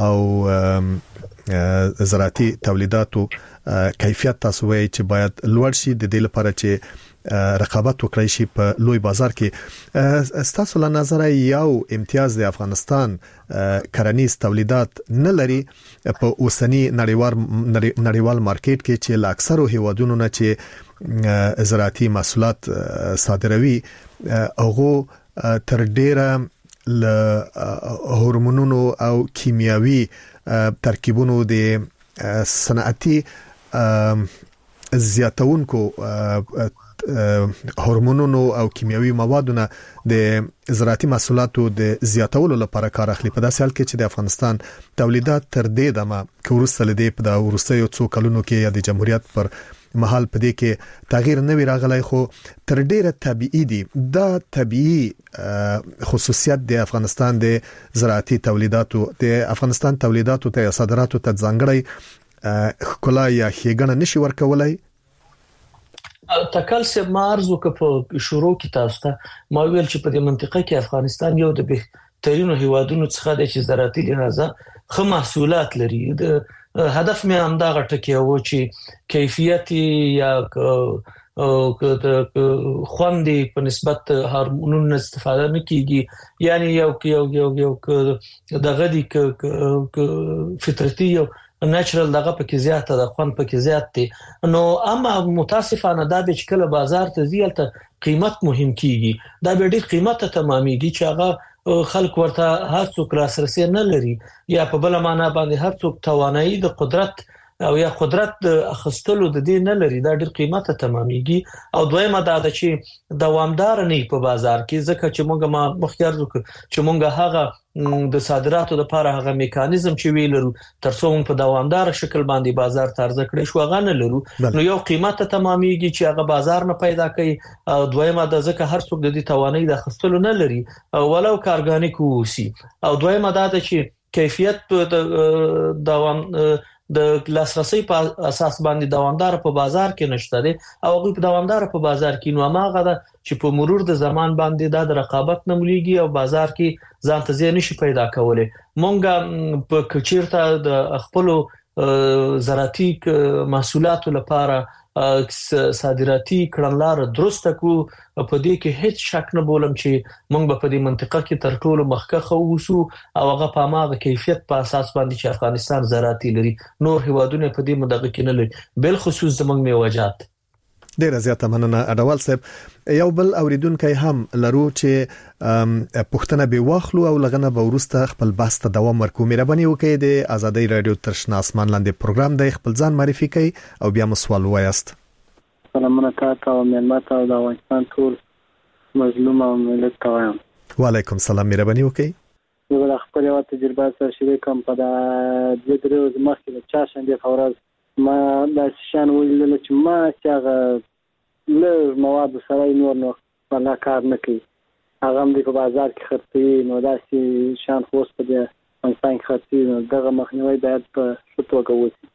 او زراعتي تولیداتو کیفیت تاسو وایي چې باید لوړ شي د دې لپاره چې رقابت وکړي شي په لوی بازار کې. ستاسو له نظر یو امتیاز د افغانستان کرنیز تولیدات نه لري په اوسنی نړیوال نړیوال مارکیټ کې چې لا اکثرو هیوادونو نه چې زراعتي محصولات صادروي هغه تر ډیره ل هورمونونو او کیمیاوي ترکیبونو د صنعتي زیاتونکو هورمونونو او کیمیاوي موادونه د زراعتي محصولاتو د زیاتولو لپاره کار اخلي. په داسې حال کې چې د افغانستان تولیدات تر دې دمه کورسته لدی په د ورستیو څو کلونو کې یا د جمهوریت پر مهال په دې کې تغییر نه وی راغلی خو تر ډیره طبيعي دي. دا طبيعي خصوصیت د افغانستان د زراعتي تولیداتو د افغانستان تولیداتو ته صادراتو ته ځانګړی خلا یا ښېګڼه نشي ورکولای. تکل سه مارزو که په شروع کې تاسو ته ما ویل چې په دې منطقه کې افغانستان یو د بهترینو هیوادونو څخه دی چې زراعتي لحاظه ښه محصولات لري. د هدف مې همدا غټه و چې کیفیت یا خوندې په نسبت هورمونونو استفاده نه کیږي یعنی یو یو یو یو دغه دي فطرتي یو نېچرل دغه پکې زیاته ده خوند پکې زیات دي. نو اما متاسفانه دا به کله بازار ته زیالته قیمت مهم کیږي دا به ډېر قیمته تمامېږي چې هغه خلک ورته هر څوک لاسرسي نه لري یا په بل معنا باندې هر څوک توانایي د قدرت او یا قدرت اخستلو د دې نه لري دا ډېر قیمته تمامېږي. او دویمه دا ده چې دوامدار نه په بازار کې ځکه چې موږ ما مخکار چې موږ هغه د صادراتو لپاره هغه میکانیزم چې ویلرو ترڅو موږ په دوامدار شکل باندې بازار ته عرضه کړی شو هغه نه لرو. نو یو قیمته تمامېږي چې هغه بازار نه پیدا کوي او دویمه د ځکه هر څوک د دې توانایي د اخستلو نه لري ولو کارګانیک وسی. او دویمه دا ده چې کیفیت د دوام د لاسرسي په اساس باندې دوامدار په بازار کې نشته دي او هغه په دوامدار په بازار کې نو ماغه د چې په مرور د زمان باندې د رقابت نمولېږي او بازار کې ځان ته ځای نشي پیدا کولای. مونږه په کچیرته د خپل زراعتي محصولاتو لپاره صادراتي کړنلار درسته کو په دې کې هیڅ شک نه بولم چې موږ په دې منطقه کې تر ټولو مخکخه اوسو او هغه په ماغه کیفیت په اساس باندې چې افغانستان زراعتي لري نور هیوادونه په دې مدغه کې نه لري بل خصوص زموږ میوجات. ډیره زیاته مننه اډوال صاحب. یو بل اوریدونکو هم لرو چې پښتنه به واخلو او لغنه به ورسته خپل بحث ته دوام ورکو. مهرباني وکړئ د ازادي رادیو ترشنا اسمان لاندې پروګرام د خپل ځان معرفي کړئ او بیا مسوال وایست. سلامونه تاسو او ملت او د افغانستان ټول مظلوم او ملت توایم. وعلیکم السلام. مهرباني وکړئ. زه خپل یو تجربه سره شریکم په د دې درو مخکې د چاشنبه فورز ما د شان ویل چې ما چې هغه له مواد سره نور نو ولا کار نه کوي هغه هم په بازار کې خرڅي نو داسې شان خوست په دې افغانستان کې خرڅي نو دغه مخنیوي باید په څه توګه وشي.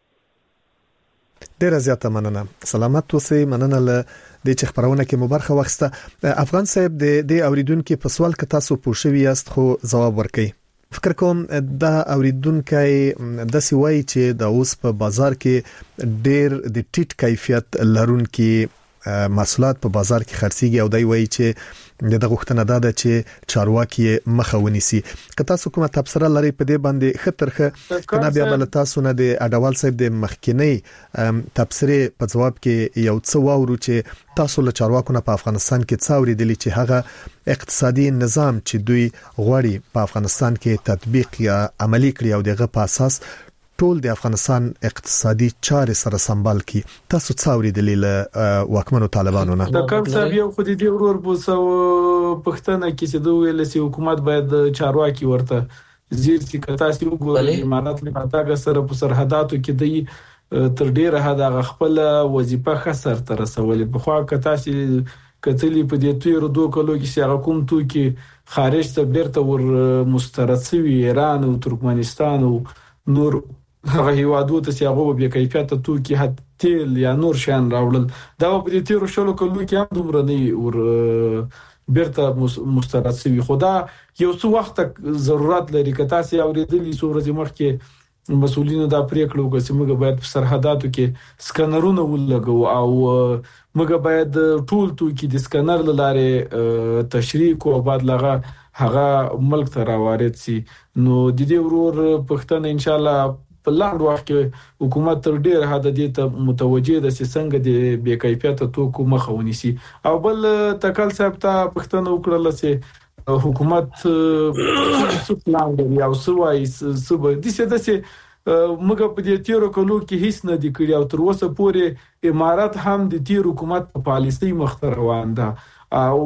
ډیره زیاته مننه. سلامت اوسئ. مننه له د چې خبرونه کې مبارخه وخته. افغان صاحب د د اوریدونکو په سوال کې تاسو پوښوي یاست خو جواب ورکړئ. فکر کوم دا اوریدونکو د سوي چې د اوس په بازار کې ډېر د ټیټ کیفیت لرونکي محصولات په بازار کې خرڅيږي او دای وایي چې د غوښتنه ده چې چارواکي مخه ونیسي. که تاسو کومه تبصره لري په دې باندې خطرخه کنه بیا بل تاسو نه د اډوال صاحب د مخکینی تبصره په جواب کې یو څه واورو چې تاسو له چارواکو نه په افغانستان کې څاوري دي چې هغه اقتصادي نظام چې دوی غواړي په افغانستان کې تطبیق یا عملی کړي او دغه په اساس ټول د افغانستان اقتصادي چارې سره سمبال کی. تاسو څاوري دلیل واکمنو طالبانو نه د کوم څه یو خو دې ورور بوسو پښتنه کې چې دوی له سي حکومت باید چارواکي ورته زیر چې کتا سي وګوري امارات له پاتاګه سره په سرحداتو کې دی تر ډیره هدا خپل وظیفه خسر تر رسولې په خوا کتا سي کتلی په دې تیر دوه کلو کې سره کوم تو کې خارج ته بیرته ور مسترسوي ایران او ترکمنستان او نور هغه هیوادو ته چې هغه به کیفیت توکي حد تیل یا نور شان راوړل دا په دې تیر شلو کلو کې هم دومره نه ور بیرته مسترسوي خدا یو څو وخت ضرورت لري که تاسو اوریدلی سورې مخ کې مسؤلینو دا پریکړه وکړي چې موږ باید په سرحداتو کې سکانرونه ولګو او موږ باید ټول توکي د سکانر لاره تشریح او بعد لغه هغه ملک ته راوارد سي. نو د دې ورور پښتنه ان شاء الله په لاندې وخت کې حکومت تر ډیر حد دې ته متوجه ده چې څنګه د بې کیفیت توکو مخه ونیسي. او بل تکل صاحب ته پښتنه وکړل چې حکومت څه پلان لري او څه وايي څه د څه د څه موږ په دې تیرو کلو کې هیڅ نه دی کړی او تر اوسه پورې امارات هم د تیر حکومت په پالیسي مخ روان ده او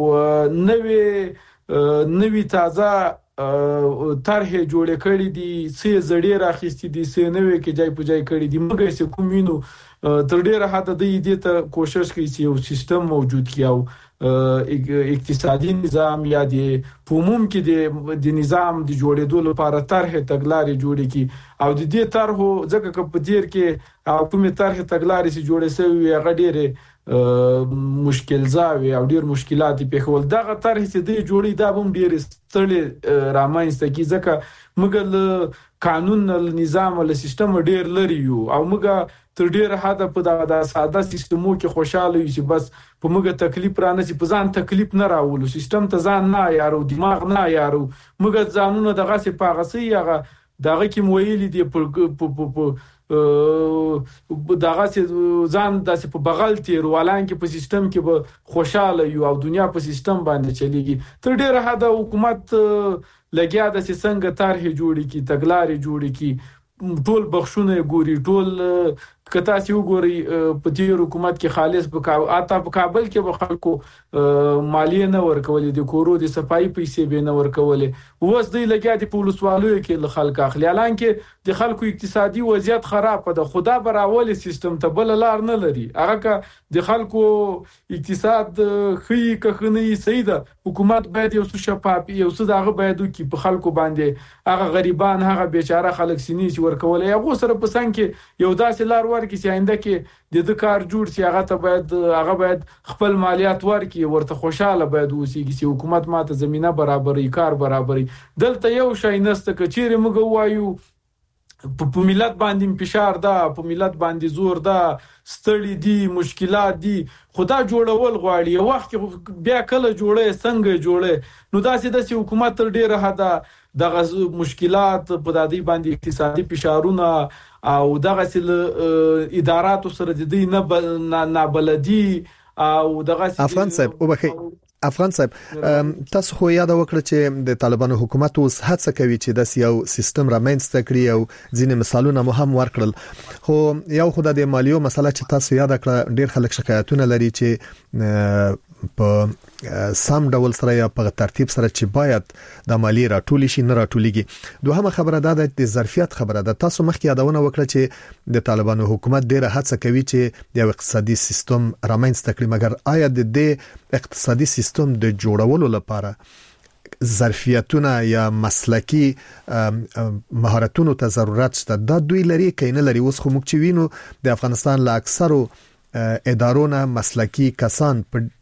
نوې نوې تازه طرح جوړ کړی دي سې زړې راخستې دي سې نوې کې جای په جای کړی دي موږ یې کومینو تر ډیره حد د دې ته کوشش کوي چې یو سیستم موجود کیاو اقتصادي نظام یا د عموم کې د نظام د جوړېدو لپاره طرح تګلارې جوړې کی او د دې طرح ځکه چې په دیر کې حکومت طرح تګلارې چې جوړې شوی هغه ډیره مشکل زاوی او ډیر مشکلات په خول دغه طرح چې د جوړې دا هم ډیر ستړي رامنځته کی ځکه موږ له قانون له نظام له سیستم ډیر لري یو او موږ تر ډیر حد په دغه ساده سیستمو کې خوشاله یو چې بس په موږ تکلیف را نه سي په ځان تکلیف نه راولو سیستم ته ځان نه یارو دماغ نه یارو موږ ځانونه دغه سي پاغسي هغه دغه کې مویل دي په دغه ځان داسې په بغل تیر ولان کې په سیستم کې به خوشاله یو او دنیا په سیستم باندې چلیږي تر ډیره حد حکومت لګیا د څنګه طرح جوړی کی تګلارې جوړی کی ټول بخښونه ګوري ټول کته سی وګوري په دې حکومت کې خالص په اتا په کابل کې به خلکو مالیه نه ورکولې د کورو د صفای پیسې به نه ورکولې اوس د لګیا د پولیسوالو کې ل خلک اخلي الان کې د خلکو اقتصادي وضعیت خراب ده خدا براول سیستم ته بل لار نه لري هغه د خلکو اقتصاد خې کخنی سیده حکومت باید یو څه شفاف یو څه دغه باید کی په خلکو باندې هغه غریبان هغه بیچاره خلک سینې چې ورکولې هغه سره په څنګه کې یو داسې لار ورکړي چې آینده کې د د کار جوړ شي هغه ته باید هغه باید خپل مالیات ورکړي ورته خوشاله باید اوسېږي چې حکومت ماته زمينه برابرې کار برابرې دلته یو شای نسته کچېره موږ وایو په ملت باندې فشار ده په ملت باندې زور ده ستړي دي مشکلات دي خدا جوړول غواړي یو وخت بیا کله جوړه څنګه جوړه نو داسې د حکومت تر ډیره حدا دغه مشکلات په دادی باندې اقتصادي فشارونه او دغه سل ادارات سره د دې نه نه بلدي او دغه افغان صاحب وبخي افغان صاحب تاسو خو یاد وکړه چې د طالبانو حکومت اوس هڅه کوي چې د یو سیستم رامنځته کړي او ځینې مثالونه مو هم ورکړل خو یو خدای د مالیو مسله چې تاسو یاد کړه ډیر خلک شکایتونه لري چې په سم ډول سره یا په ترتیب سره چې باید د مالی راټول شي نه راټولېږي دوهمه خبره ده د ظرفیت خبره ده تاسو مخکې یادونه وکړه چې د طالبانو حکومت ډیره هڅه کوي چې د اقتصادي سیستم رامنځته کړي مګر آیا د دې اقتصادي سیستم د جوړولو لپاره ظرفیتونه یا مسلکی مهارتونو ته ضرورت شته دا دوی لري کینه لري اوس خو موږ چې وینو د افغانستان لا اکثرو ادارونه مسلکی کسان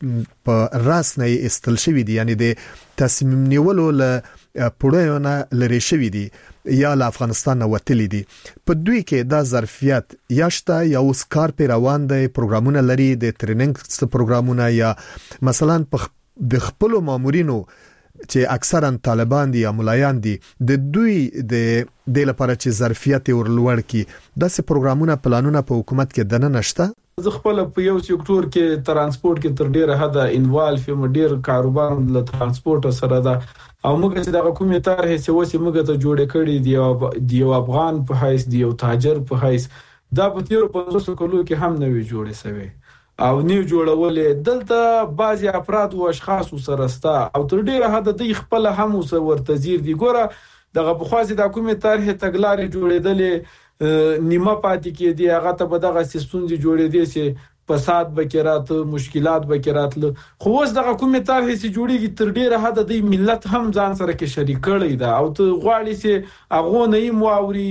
په راس نه استل شوی دي یعنی د تصمیم نیولو له پړیونه لري شوی دي یا له افغانستان نه وتلی دي په دوی کې دا ظرفیت یاشته یا اوس کار په روان دي پروګرامونه لري د ټریننګ پروګرامونه یا مثلا د خپل مامورینو چې اکثرا طالبان دي یا ملایان دي د دوی د د لپاره چې ظرفیت ورلوړ کی داسې پروګرامونه پلانونه په حکومت کې دنه نشته زه خپل په یو سکتور کې ترانسپورت کې تر ډیره حد انوالف یم ډیر کاروبار له ترانسپورت سره ده او موږ چې د حکومت تر هڅه وسی موږ ته جوړ کړی دی یو افغان په حیث دی یو تاجر په حیث دا په تیر پنځوس کلو کې هم نوې جوړې شوی او نیو جوړولې دلته بعضي افراد او اشخاص سره ستا او تر ډیره حد د خپل هم ورته زیر دی ګوره دغه په خاصه د حکومت طرح تګلارې جوړېدلې نیمه پاتې کې دی هغه ته به دغه سیستونځي جوړې دي چې فساد بکرات مشکلات بکرات خو اوس د حکومت طرح سي جوړیږي تر ډیره حد د ملت هم ځان سره کې شریک کړی دا او ته غواړي چې هغه نه مواوري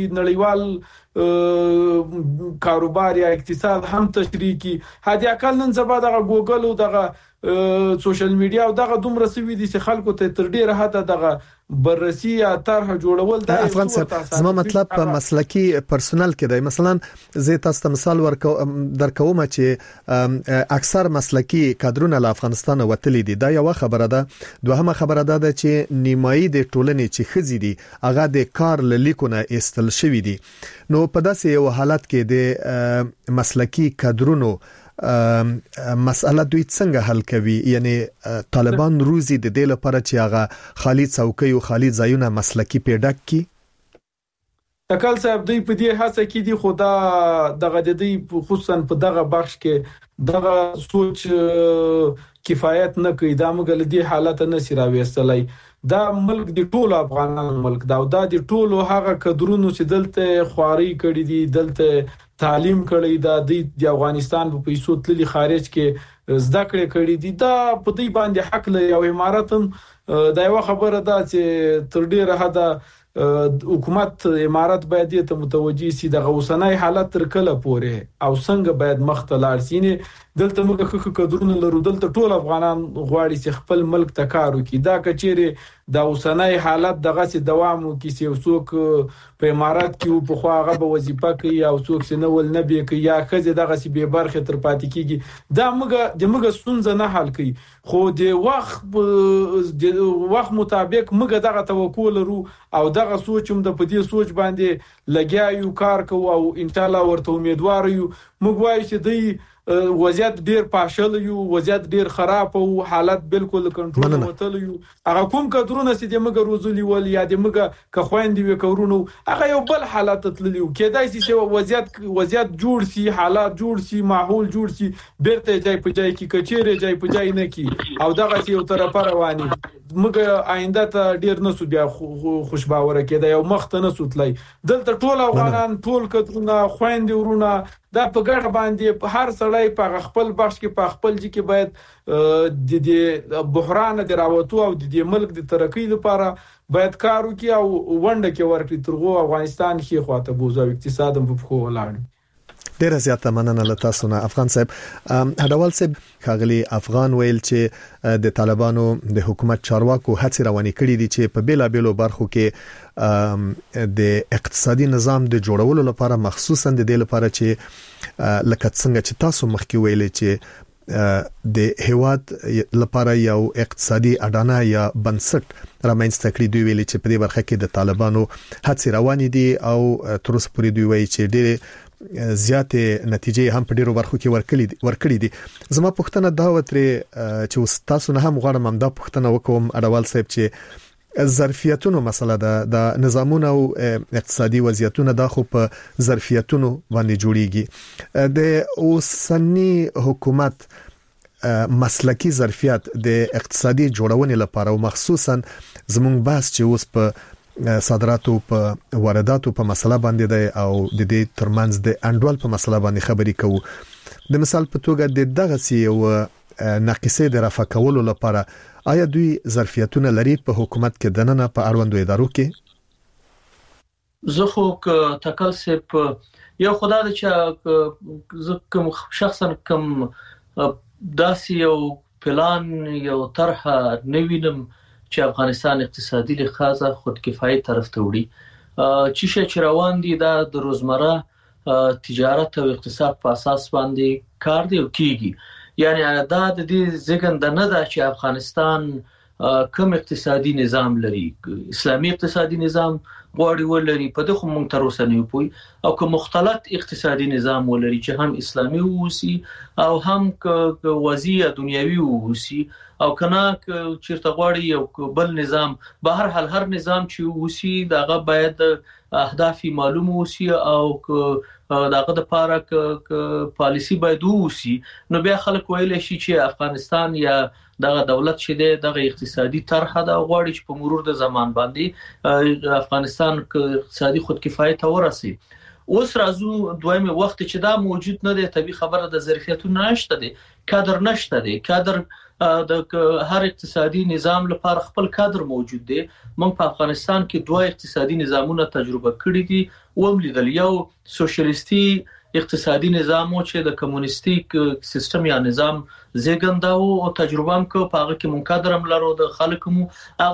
نړیوال کاروبار یا اقتصاد هم تشریکی هدي اقل نن زبا دغه ګوګل او دغه سوشل میډیا او دغه دومره سوي دي چې خلکو ته تر ډیره حد دغه بررسي یا طرح جوړول د افغان صاحب زما مطلب په مسلکی پرسونل کې دی مثلا زه تاسو ته مثال ورکو درکوم چې اکثر مسلکی کادرونه له افغانستان وتلی دي دا یو خبره ده دوهمه خبره ده چې نیمایي د ټولنې چې خزي دي هغه د کار لیکونه استل شوی دي نو په داسې یو حالت کې د مسلکی کادرونو مسأله دوی څنګه حل کوي یعنی طالبان روزي د دې لپاره چې هغه خالي څوکۍ او خالي ځایونه مسلکی پیډک کی تکل صاحب دوی په دې هڅه کې دي خدا دغه د دې خصوصا په دغه بخش کې دغه سوچ کفایت نه کوي دا موږ له دې حالت نه سي راوېستلای دا ملک د ټولو افغانانو ملک دا دا د ټولو هغه کډرونو چې دلته خواري کړی دي دلته تعلیم کړی دا د افغانستان په پیسو تللی خارج کې زده کړې کړې دي دا په دې باندې حق له یو امارات دا یو خبره ده چې تر ډیره حد حکومت امارات باید ته متوجي سي د غوسنۍ حالت تر کله پورې او څنګه باید مختلال سینه دلته موږ خو کډرونه لرو دلته ټول افغانان غواړي چې خپل ملک ته کار وکړي دا کچېره د اوسنۍ حالت دغه سي دوام وکړي چې څوک په امارات کې په خو هغه به وظیفه کوي او څوک چې نه ول نه به کوي یا خزه دغه سي به برخه تر پاتې کیږي دا موږ د موږ ستونزه نه حل کوي خو د وخت د وخت مطابق موږ دغه توکل لرو او دغه سوچم د پدې سوچ باندې لګیایو کار کوو او ان شاء الله ورته امیدوار یو موږ وایو چې د وضعیت ډیر پاشل یو وضعیت ډیر خراب او حالت بالکل کنټرول وتل یو هغه کوم کډرونه چې د مګر وزولي ول یا د مګر که خويندې وکورونو هغه یو بل حالت تللی کېدای شي چې وضعیت وضعیت جوړ سي حالات جوړ سي ماحول جوړ سي بیرته ځای په ځای کې کچېره ځای په ځای نه کی او دغه یو طرف رواني مګر آینده ته ډیر نه سو بیا خوشباور کېدای او مخ ته نه سوتلای دلته ټول افغانان ټول کډرونه خويندې ورونه دا په ګډ باندې هر سړی په خپل بخش کې په خپل ځای کې باید د دې بحران د راوتو او د دې ملک د ترقۍ لپاره باید کار وکړي او ونده کې ورکړي ترغو افغانستان کې خواته بوزو اقتصاد هم په خو ولاړ ډیر زیاته مننه لته سونه افغان صاحب هډوال صاحب خاغلی افغان ویل چې د طالبانو د حکومت چارواکو هڅې روانې کړې دي چې په بیلا بیلو برخو کې د اقتصادي نظام د جوړولو لپاره مخصوصا د دې لپاره چې لکه څنګه چې تاسو مخکې ویلې چې د هیواد لپاره یو اقتصادي اډانه یا بنسټ رامنځته کړی دوی ویلي چې په دې برخه کې د طالبانو هڅې روانې دي او تر اوسه پورې دوی وایي چې ډېر زیاتې نتیجې هم په ډیرو برخو کې ورکړي ورکړي دي زما پوښتنه دا وترې چې تاسو نه هم غواړم هم دا پوښتنه وکوم اډوال صاحب چې ظرفیتونو مسله ده د نظامونو او اقتصادي وضعیتونو د خو په ظرفیتونو باندې جوړیږي د اوسنی حکومت مسلکی ظرفیت د اقتصادي جوړونې لپاره او مخصوصا زموږ بحث چې اوس په صادراتو په وارداتو په مسله باندې ده او د دې ترمنځ د انډول په مسله باندې خبرې کوو د مثال په توګه د دغه سی او ناقصې د رفع کولو لپاره آیا دوی ظرفیتونه لري په حکومت کې دننه په اړوندو ادارو کې زه خو تکل سپ یو خدای د چې زه کوم شخصا کوم داسې یو پلان یو طرح نوینم چې افغانستان اقتصادي لحاظه خودکفایي طرف ته وړي چې چې روان دي دا د روزمره تجارت او اقتصاد په اساس باندې کار دی او کیږي یعنی دا د دې زګند نه ده چې افغانستان کوم اقتصادي نظام لري اسلامي اقتصادي نظام غواړي ولري په دغه مونږ تر اوسه نه پوي او کوم مختلط اقتصادي نظام ولري چې هم اسلامي ووسی او هم وضعیت دنیوي ووسی او کنا چیرته غواړي یو بل نظام به هر حال هر نظام چې ووسی دغه باید اهداف معلوم ووسی او دغه د پاره ک پالیسی باید ووسی نو بیا خلک ویل شي چې افغانستان یا دغه دولت شیده دغه اقتصادي طرح دا غواړي چې په مرور د زمان باندې افغانستان اقتصادي خودکفایي ته ورسي اوس راځو دویمه وخت چې دا موجود نه دی طبي خبره د ظرفیتونو نشته دی کادر نشته دی کادر د هر اقتصادي نظام لپاره خپل کادر موجود دی موږ په افغانستان کې دوه اقتصادي نظامونه تجربه کړی دي او ملیدل یو سوشلیستي اقتصادي نظام او چې د کمونیستیک سیستم یا نظام زیګنداو او تجربه هم کو په هغه کې مونږ کادرم لرو د خلکو مو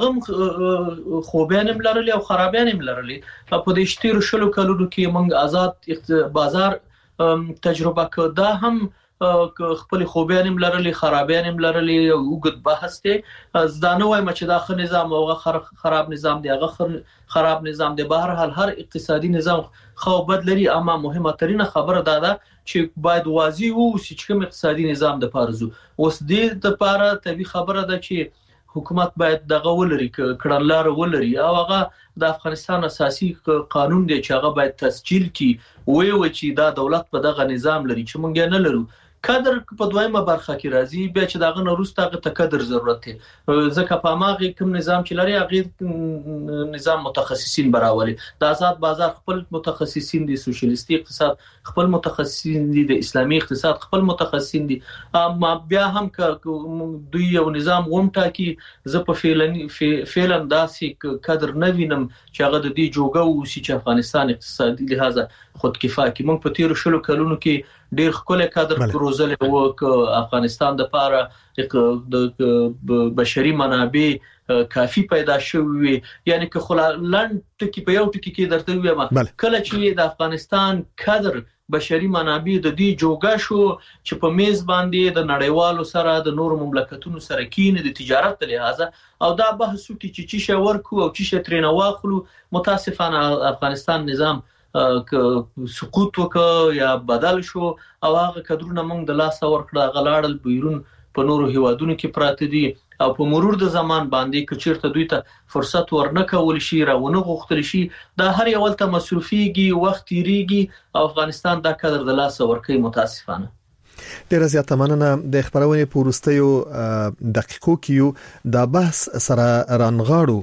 هغه خوبیان هم لرلي او خرابیان هم لرلي په دې شتیر شلو کلونو کې مونږ آزاد بازار تجربه کو دا هم خپل خوبیان هم لرلي خرابیان هم لرلي وګد بحث ته ځدانه وایم چې دا خ نظام او خراب نظام دی هغه خراب نظام دی بهر حال هر اقتصادي نظام خو بدلري اما مهمه ترينه خبره دا ده چې باید واضح وو چې کوم اقتصادي نظام د پارزو اوس دې د پاره طبي خبره ده چې حکومت باید دغه ولري کړنلار ولري او هغه د افغانستان اساسي قانون دی چې هغه باید تسجیل کی وي و چې دا دولت په دغه نظام لري چې مونږ نه لرو کادر په دویمه برخه کې راځي بیا چې دغه نورسته هغه ته کادر ضرورت دی ځکه په ماغه کوم نظام چې لري هغه نظام متخصصین براولي د آزاد بازار خپل متخصصین دي سوشلیستي اقتصاد خپل متخصصین دي د اسلامي اقتصاد خپل متخصصین دي اما بیا هم دوی یو نظام غونټه کې ز په فعلن فعلن داسې کادر نه وینم چې هغه د دې جوګه او چې افغانستان اقتصادي لحاظه خودکفا کې موږ په تیر شلو کلونو کې ډیر خپل کادر پروزل او افغانستان د پاره د بشري منابع کافي پیدا شوی یعنی که خلند ټکی په یو ټکی کې درته وایم کله چې د افغانستان کادر بشري منابع د دې جوګه شو چې په میز باندې د نړیوالو سره د نور مملکتونو سره کینې د تجارت لحاظه او دا بحث کې چې چې ورکو او چې ترنه واخلو متاسفانه افغانستان نظام سقوط وکړ یا بدل شو او هغه کډرونه موږ د لاس ورکړه غلاړل بیرون په نورو هیوادونو کې پراته دي او په مرور د زمان باندې کچیرته دوی ته فرصت ورنکول شي راونه غوښتل شي دا هر یو ته مصرفيږي وخت تیریږي او افغانستان دا کډر د لاس ورکړي متاسفانه ډیره زیاته مننه د خبرونې پورستیو دقیقو کې دا بحث سره رانغاړو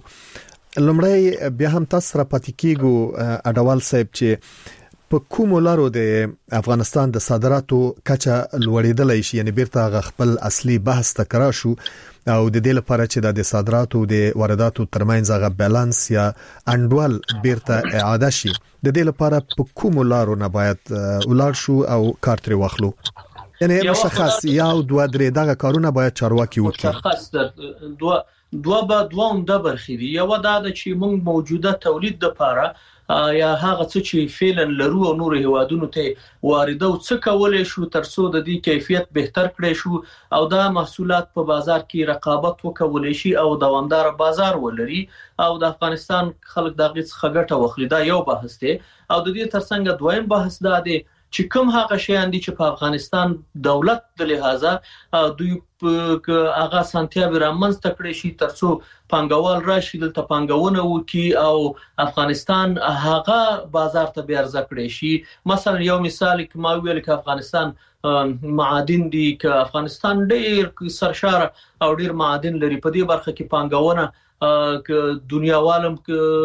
لمړی بیا هم تاسو سره پاتې کیږو اډوال صاحب چې په کوم لارو د افغانستان د صادراتو کچه لوړېدلای شي یعنی بیرته خپل اصلي بحث تکرار شو او د دې لپاره چې د صادراتو د وارداتو ترمنځ غو بالانس یا انډول بیرته اعاده شي د دې لپاره په کوم لارو نه باید ولار شو او کار تر واخلو یعنی مشخص یا دوه درې دغه کارونه باید چارواکي وکړي مشخص دوه دوه به دوه هم د برخې دي یو دا د چې موږ موجوده تولید د لپاره یا هغه څه چې فعلا لرو او نور هیوادونو ته وارده او څه کولای شو ترڅو د دې کیفیت بهتر کړي شو او دا محصولات په بازار کې رقابت وکولای شي او دوامدار بازار ولري او د افغانستان خلک دغه څخه ګټه واخلي دا یو بحث دی او د دې ترڅنګ دویم بحث دا دی چې کوم هغه شیان دي چې په افغانستان دولت د لحاظه دوی هغه سنتیا برامنځ تکړه شي ترڅو پنګوال راشي دلته پنګونه وکي او افغانستان هغه بازار ته بیا ارزه کړی شي مثلا یو مثال کې ما ویل کې افغانستان معادن دي چې افغانستان ډېر سرشار او ډېر معادن لري په دې برخه کې پنګونه دنیا والم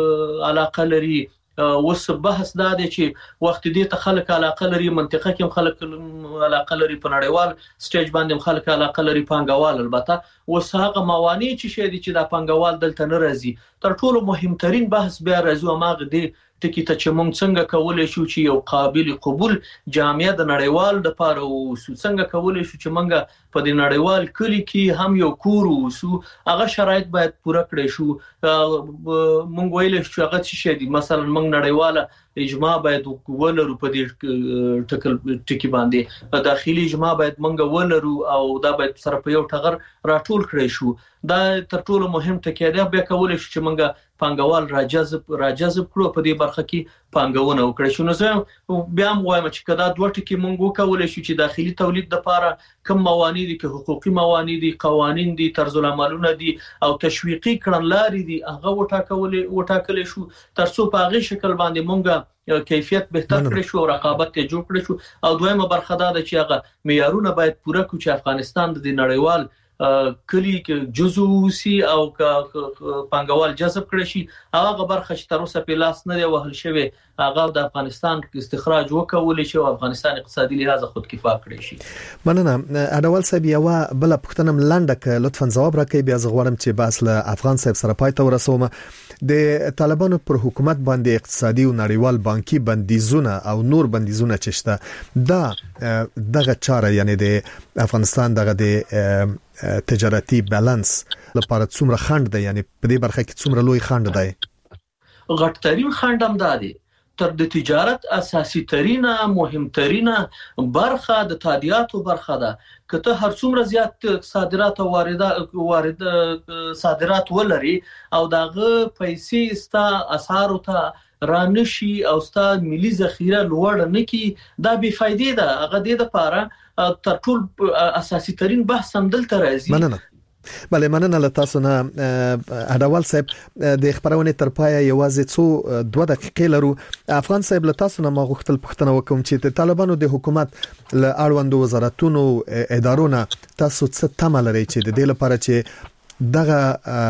علاقه لري اوس بحث دا دی چې وخت دې ته خلک علاقه لري منطقه کې خلک علاقه لري په نړیوال سټیج باندې خلک علاقه لري پنګوال البته اوس هغه موانع چې شې دي چې دا پنګوال دلته نه راځي تر ټولو مهمترین بحث بیا راځو ماغه دی ټکی ته چې موږ څنګه کولای شو چې یو قابل قبول جامعه د نړیوال د پاره او څنګه کولای شو چې موږ په د نړیوال کلی کې هم یو کور وسو هغه شرایط باید پوره کړی شو موږ ویل چې هغه څه دي مثلا موږ نړیواله اجماع باید ولرو په دې ټکل ټکی باندې داخلي اجماع باید موږ ولرو او دا باید سره په یو ټغر راټول کړی شو دا تر ټولو مهم ټکی دی بیا کولای شو چې موږ پنګوال راجذب راجذب کړو په دې برخه کې پنګونه وکړي شو نو زه بیا هم وایم چې کدا دوه ټکی مونږ وکولای شو چې داخلي تولید لپاره کوم موانع دي کې حقوقي موانع دي قوانين دي طرز العملونه دي او تشویقي کړنلارې دي هغه وټاکولې وټاکلې شو ترڅو په هغه شکل باندې مونږ کیفیت بهتر کړی شو رقابت ته جوړ کړی شو او دویمه برخه دا ده چې هغه معیارونه باید پوره کړو چې افغانستان د نړیوال کلی کې جزو سي او پنګوال جذب کړی شي هغه برخه چې تر اوسه په لاس نه دی وهل شوی هغه د افغانستان استخراج وکول شي او افغانستان اقتصادي لحاظ خود کفا کړی شي مننه اډوال صاحب یو بل پښتنم لنډه لطفا جواب راکړئ بیا زغورم چې بس له افغان صاحب سره پای ته ورسوم د طالبانو پر حکومت باندې اقتصادي او نړیوال بانکي بندیزونه او نور بندیزونه چشته دا دغه چاره یعنی د افغانستان دغه د تجارتي بالانس لپاره څومره خند دی یعنی په دې برخه کې څومره لوی خند دی غټترین خند هم دی تر د تجارت اساسي ترينه مهمترینه برخه د تادیاتو برخه ده کته هر څومره زیات صادرات او واردات وارد صادرات ولري او داغه پیسې ستا اسعار ته رانشي او ستا ملي ذخیره لوړ نه کی دا بی فائدې ده هغه د لپاره تر ټول اساسي ترين بحث هم دلته راځي مننه بله مننه له تاسو نه اډوال صاحب د خبرونه تر پای یوازې څو دوه دقیقې لرو افغان صاحب له تاسو نه ما غوښتل پوښتنه وکم چې طالبانو د حکومت له اړوندو وزارتونو ادارونو تاسو څه تمه لرئ چې د دې لپاره چې دغه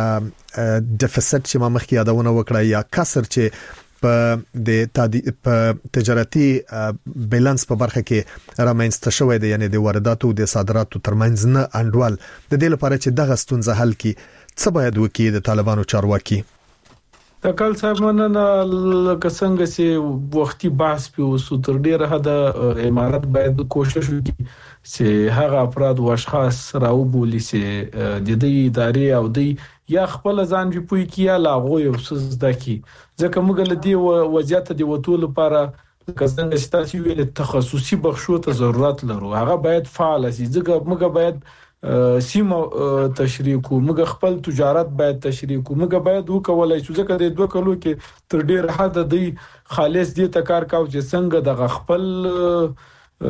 ډیفیسټ چې ما مخکې یادونه وکړه یا کسر چې په د په تجارتي بیلانس په برخه کې رامنځته شوې ده یعنی د وارداتو او د صادراتو ترمنځ نه انډول د دې لپاره چې دغه ستونزه حل کړي څه باید وکړي د طالبانو چارواکي تکل صاحب مننه لکه څنګه چې وختي بحث په وسو تر ډیره حد امارات باید کوشش وکړي چې هغه افراد او اشخاص راوبولي چې د دې ادارې او د یا خپل ځان په پوي کې یا لاغو یو څه دکی ځکه موږ له دې وضعیت دی وټول لپاره کسان چې تاسو ویل تخصصي بخښو ته ضرورت لرو هغه باید فعال شي ځکه موږ باید سیمه تشریح کو موږ خپل تجارت باید تشریح کو موږ باید وکولای شو ځکه د دوه کلو کې تر ډیر حد دی خالص دې تکار کاو چې څنګه د خپل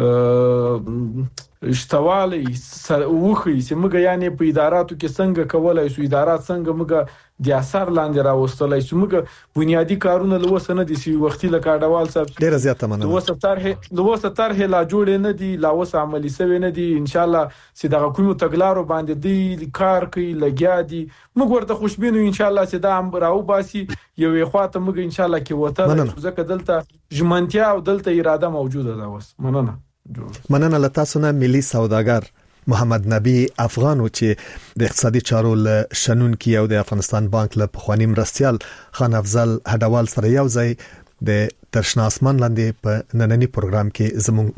اشتوالي وخی چې موږ یعنی په اداراتو کې څنګه کولای شو ادارات څنګه موږ د اثر لاندې راوستلای شو موږ بنیادی کارونه لوسنه دي سی وختي لکه اډوال صاحب ډیر زیاته مننه لوسه طرح لوسه طرح لا جوړ نه دي لا وس عملی سوي نه دي ان شاء الله چې دغه کومو تګلارو باندې دی کار کوي لګیا دي موږ ورته خوشبینو ان شاء الله چې دا هم راو باسي یو خواته موږ ان شاء الله کې وته ځکه دلته ژمنتیا او دلته اراده موجوده ده وس مننه مننه له تاسو نه ملي سوداګر محمد نبی افغان چې د اقتصادي چارو له شنونکي او د افغانستان بانک له پخوانی مرستيال خان افضل هډوال سره یو ځای د ترشنا اسمان لاندې په نننی پروګرام کې زموږ